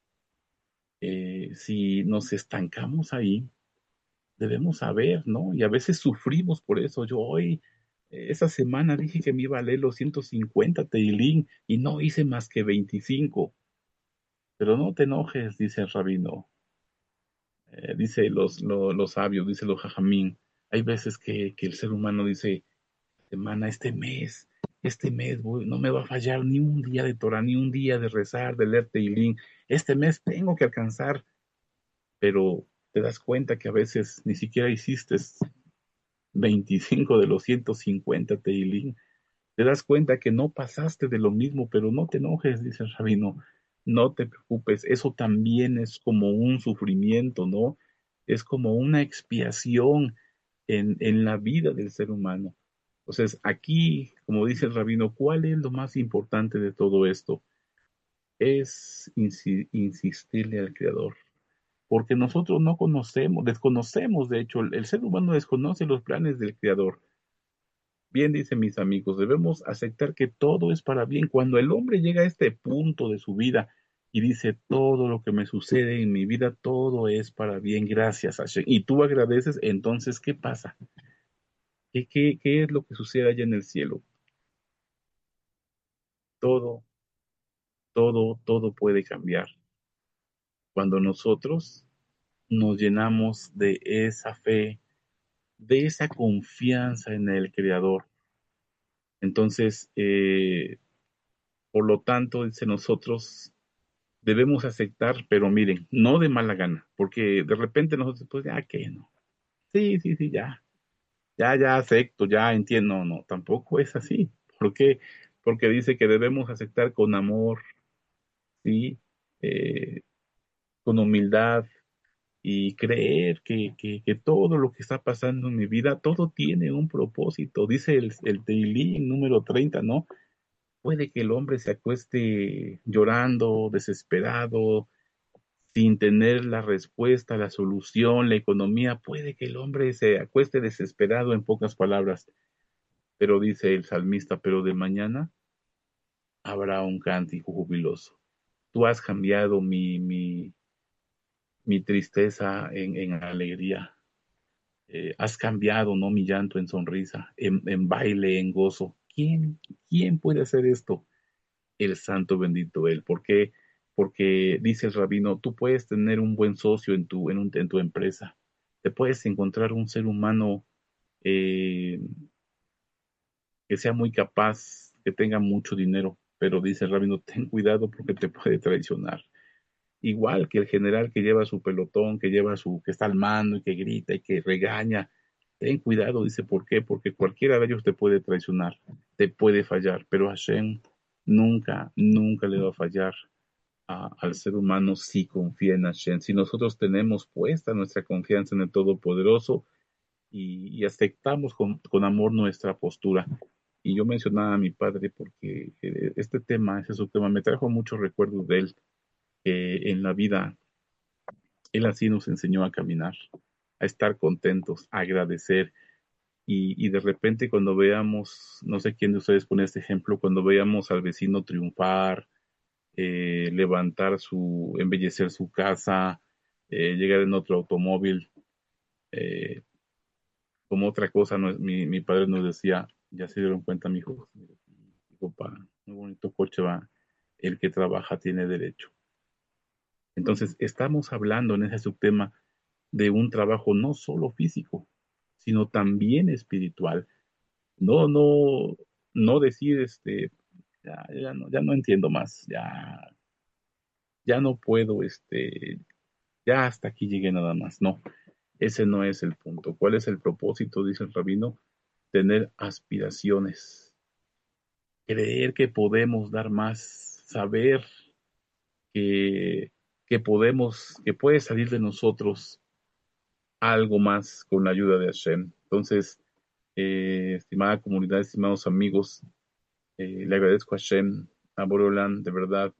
eh, si nos estancamos ahí, debemos saber, ¿no? Y a veces sufrimos por eso. Yo hoy, eh, esa semana dije que me iba a leer los ciento cincuenta Teilín y no hice más que veinticinco. Pero no te enojes, dice el rabino. Eh, dice los, los, los sabios, dice los jajamín, hay veces que, que el ser humano dice, semana, este mes, este mes voy, no me va a fallar ni un día de Torah, ni un día de rezar, de leer Teilín, este mes tengo que alcanzar, pero te das cuenta que a veces ni siquiera hiciste veinticinco de los ciento cincuenta Teilín, te das cuenta que no pasaste de lo mismo, pero no te enojes, dice el rabino, no te preocupes, eso también es como un sufrimiento, ¿no? Es como una expiación en, en la vida del ser humano. Entonces, aquí, como dice el rabino, ¿cuál es lo más importante de todo esto? Es insi- insistirle al Creador, porque nosotros no conocemos, desconocemos, de hecho, el, el ser humano desconoce los planes del Creador. Bien dicen mis amigos, debemos aceptar que todo es para bien. Cuando el hombre llega a este punto de su vida y dice, todo lo que me sucede en mi vida, todo es para bien, gracias a Hashem, y tú agradeces, entonces, ¿qué pasa? ¿Qué, qué, qué es lo que sucede allá en el cielo? Todo, todo, todo puede cambiar cuando nosotros nos llenamos de esa fe, de esa confianza en el Creador. Entonces, eh, por lo tanto, dice nosotros debemos aceptar, pero miren, no de mala gana, porque de repente nosotros, pues ya que no. Sí, sí, sí, ya, ya, ya acepto, ya entiendo. No, no, tampoco es así. ¿Por qué? Porque dice que debemos aceptar con amor, sí, eh, con humildad y creer que, que, que todo lo que está pasando en mi vida, todo tiene un propósito. Dice el, el Teilín número treinta, ¿no? Puede que el hombre se acueste llorando, desesperado, sin tener la respuesta, la solución, la economía. Puede que el hombre se acueste desesperado en pocas palabras, pero dice el salmista, pero de mañana habrá un cántico jubiloso. Tú has cambiado mi, mi, mi tristeza en, en alegría. Eh, has cambiado, ¿no? Mi llanto en sonrisa, en, en baile, en gozo. ¿Quién, quién puede hacer esto? El santo bendito Él. ¿Por qué? Porque dice el rabino, tú puedes tener un buen socio en tu, en un- en tu empresa. Te puedes encontrar un ser humano eh, que sea muy capaz, que tenga mucho dinero, pero dice el rabino, ten cuidado porque te puede traicionar. Igual que el general que lleva su pelotón, que lleva su, que está al mando y que grita y que regaña. Ten cuidado, dice, ¿por qué? Porque cualquiera de ellos te puede traicionar, te puede fallar, pero Hashem nunca, nunca le va a fallar a- al ser humano si confía en Hashem. Si nosotros tenemos puesta nuestra confianza en el Todopoderoso y, y aceptamos con, con amor nuestra postura. Y yo mencionaba a mi padre porque eh, este tema, ese su tema, me trajo muchos recuerdos de él, que en la vida él así nos enseñó a caminar, a estar contentos, a agradecer. Y, y de repente cuando veamos, no sé quién de ustedes pone este ejemplo, cuando veamos al vecino triunfar, eh, levantar su, embellecer su casa, eh, llegar en otro automóvil, eh, como otra cosa, no, mi, mi padre nos decía, ya se dieron cuenta, mi hijo, papá, muy bonito coche va, el que trabaja tiene derecho. Entonces, estamos hablando en ese subtema de un trabajo no solo físico, sino también espiritual. No, no, no decir, este, ya, ya no, ya no entiendo más, ya, ya no puedo, este, ya hasta aquí llegué nada más. No, ese no es el punto. ¿Cuál es el propósito? Dice el rabino, tener aspiraciones, creer que podemos dar más, saber que, que podemos, que puede salir de nosotros algo más con la ayuda de Hashem. Entonces, eh, estimada comunidad, estimados amigos, eh, le agradezco a Hashem, a Borolan, de verdad,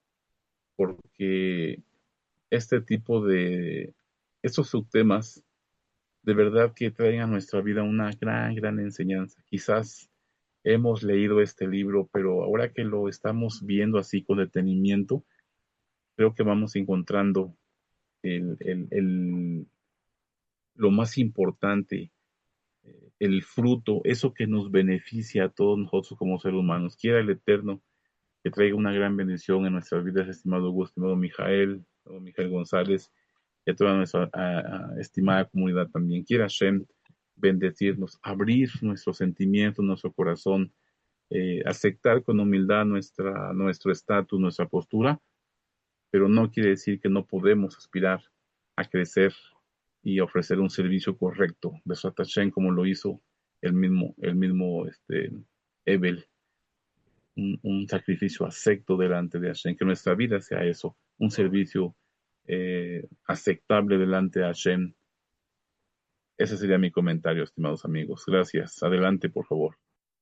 porque este tipo de, estos subtemas, de verdad que traen a nuestra vida una gran, gran enseñanza. Quizás hemos leído este libro, pero ahora que lo estamos viendo así con detenimiento, creo que vamos encontrando el, el, el, lo más importante, eh, el fruto, eso que nos beneficia a todos nosotros como seres humanos. Quiera el Eterno que traiga una gran bendición en nuestras vidas, estimado Hugo, estimado Mijael, o Mijael González, y a toda nuestra a, a, estimada comunidad también. Quiera Hashem bendecirnos, abrir nuestros sentimientos, nuestro corazón, eh, aceptar con humildad nuestra, nuestro estatus, nuestra postura, pero no quiere decir que no podemos aspirar a crecer y ofrecer un servicio correcto de Hashem como lo hizo el mismo, el mismo este, Ebel. un, un sacrificio acepto delante de Hashem, que nuestra vida sea eso, un servicio eh, aceptable delante de Hashem. Ese sería mi comentario, estimados amigos. Gracias. Adelante, por favor.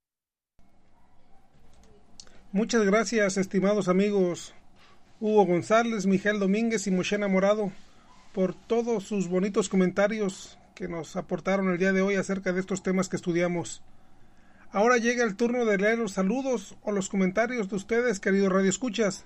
Muchas gracias, estimados amigos Hugo González, Miguel Domínguez y Moshe Morado, por todos sus bonitos comentarios que nos aportaron el día de hoy acerca de estos temas que estudiamos. Ahora llega el turno de leer los saludos o los comentarios de ustedes, queridos radioescuchas.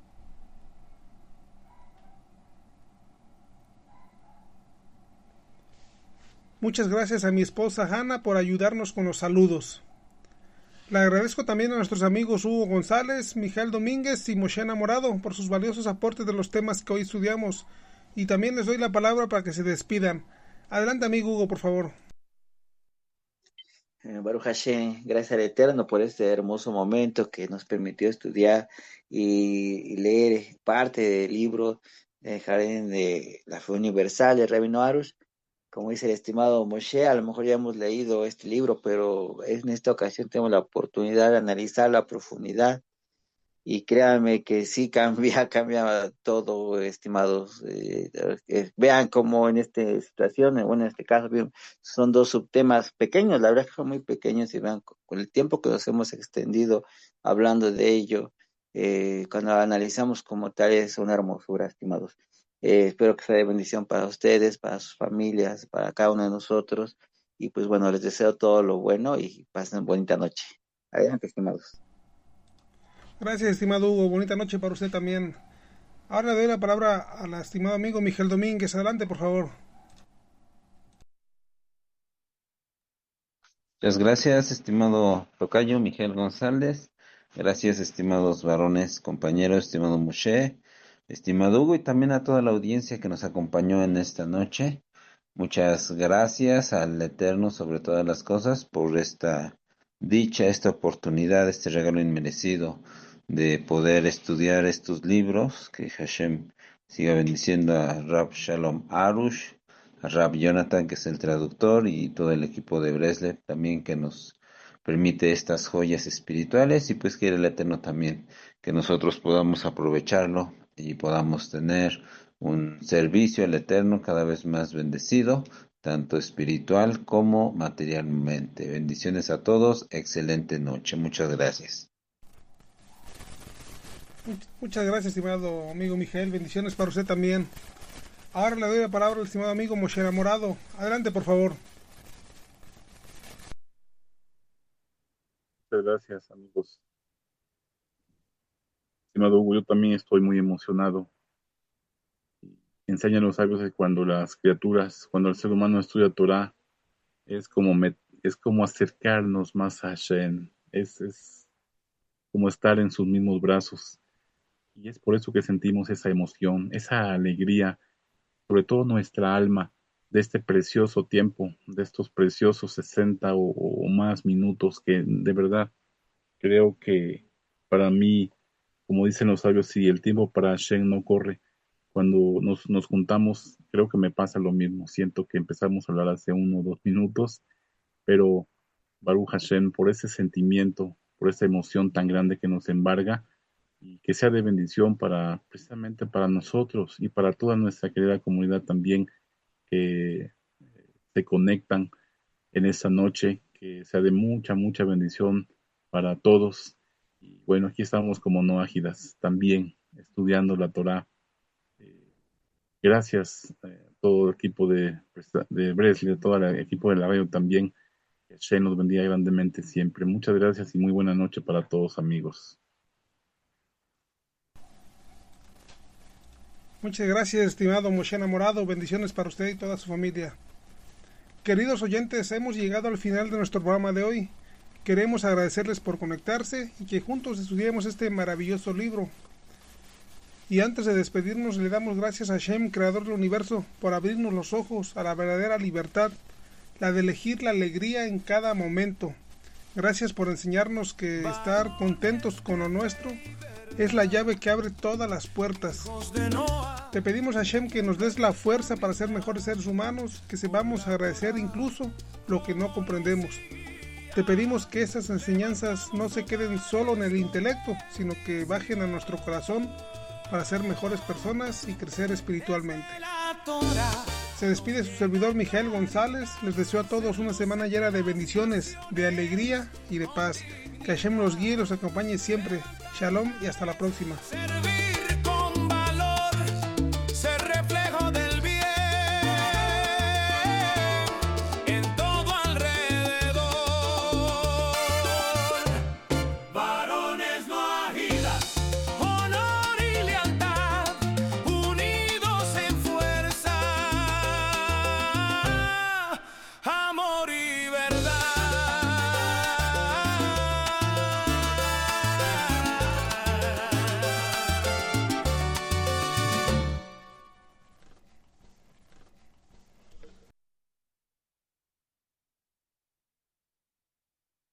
Muchas gracias a mi esposa Hanna por ayudarnos con los saludos. Le agradezco también a nuestros amigos Hugo González, Miguel Domínguez y Moshe Morado por sus valiosos aportes de los temas que hoy estudiamos. Y también les doy la palabra para que se despidan. Adelante, amigo Hugo, por favor. Eh, Baruch Hashem, gracias al Eterno por este hermoso momento que nos permitió estudiar y, y leer parte del libro de Jardín de la Fe Universal de Rabino Arush. Como dice el estimado Moshe, a lo mejor ya hemos leído este libro, pero en esta ocasión tenemos la oportunidad de analizarlo a profundidad. Y créanme que sí cambia, cambia todo, estimados. Eh, eh, vean cómo en esta situación, bueno, en este caso, son dos subtemas pequeños, la verdad que son muy pequeños, y vean con el tiempo que nos hemos extendido hablando de ello, eh, cuando analizamos como tal es una hermosura, estimados. Eh, espero que sea de bendición para ustedes, para sus familias, para cada uno de nosotros. Y pues bueno, les deseo todo lo bueno y pasen bonita noche. Adelante, estimados. Gracias, estimado Hugo. Bonita noche para usted también. Ahora le doy la palabra al estimado amigo Miguel Domínguez. Adelante, por favor. Muchas gracias, estimado tocayo Miguel González. Gracias, estimados varones, compañeros, estimado Moshe, estimado Hugo, y también a toda la audiencia que nos acompañó en esta noche. Muchas gracias al Eterno sobre todas las cosas por esta dicha, esta oportunidad, este regalo inmerecido de poder estudiar estos libros. Que Hashem siga bendiciendo a Rab Shalom Arush, a Rab Jonathan, que es el traductor, y todo el equipo de Breslev también, que nos permite estas joyas espirituales, y pues quiere el Eterno también que nosotros podamos aprovecharlo y podamos tener un servicio al Eterno cada vez más bendecido, tanto espiritual como materialmente. Bendiciones a todos, excelente noche, muchas gracias. Muchas gracias, estimado amigo Miguel, bendiciones para usted también. Ahora le doy la palabra al estimado amigo Moshe Morado. Adelante, por favor. Muchas gracias, amigos. Estimado Hugo, yo también estoy muy emocionado. Enseñan los sabios que cuando las criaturas, cuando el ser humano estudia Torah, es como, met, es como acercarnos más a Hashem, es, es como estar en sus mismos brazos. Y es por eso que sentimos esa emoción, esa alegría, sobre todo nuestra alma, de este precioso tiempo, de estos preciosos sesenta o, o más minutos que de verdad creo que para mí, como dicen los sabios, si el tiempo para Hashem no corre, cuando nos, nos juntamos, creo que me pasa lo mismo. Siento que empezamos a hablar hace uno o dos minutos, pero Baruch Hashem, por ese sentimiento, por esa emoción tan grande que nos embarga, y que sea de bendición para precisamente para nosotros y para toda nuestra querida comunidad también que se conectan en esta noche, que sea de mucha, mucha bendición para todos. Y bueno, aquí estamos como noágidas también estudiando la Torah. Gracias a todo el equipo de, de Breslev, todo el equipo de la radio también. Que Hashem nos bendiga grandemente siempre. Muchas gracias y muy buena noche para todos, amigos. Muchas gracias, estimado Moshe Morado. Bendiciones para usted y toda su familia. Queridos oyentes, hemos llegado al final de nuestro programa de hoy. Queremos agradecerles por conectarse y que juntos estudiemos este maravilloso libro. Y antes de despedirnos, le damos gracias a Hashem, creador del universo, por abrirnos los ojos a la verdadera libertad, la de elegir la alegría en cada momento. Gracias por enseñarnos que estar contentos con lo nuestro es la llave que abre todas las puertas. Te pedimos a Hashem que nos des la fuerza para ser mejores seres humanos, que sepamos agradecer incluso lo que no comprendemos. Te pedimos que estas enseñanzas no se queden solo en el intelecto, sino que bajen a nuestro corazón para ser mejores personas y crecer espiritualmente. Se despide su servidor Miguel González. Les deseo a todos una semana llena de bendiciones, de alegría y de paz. Que Hashem los guíe y los acompañe siempre. Shalom y hasta la próxima.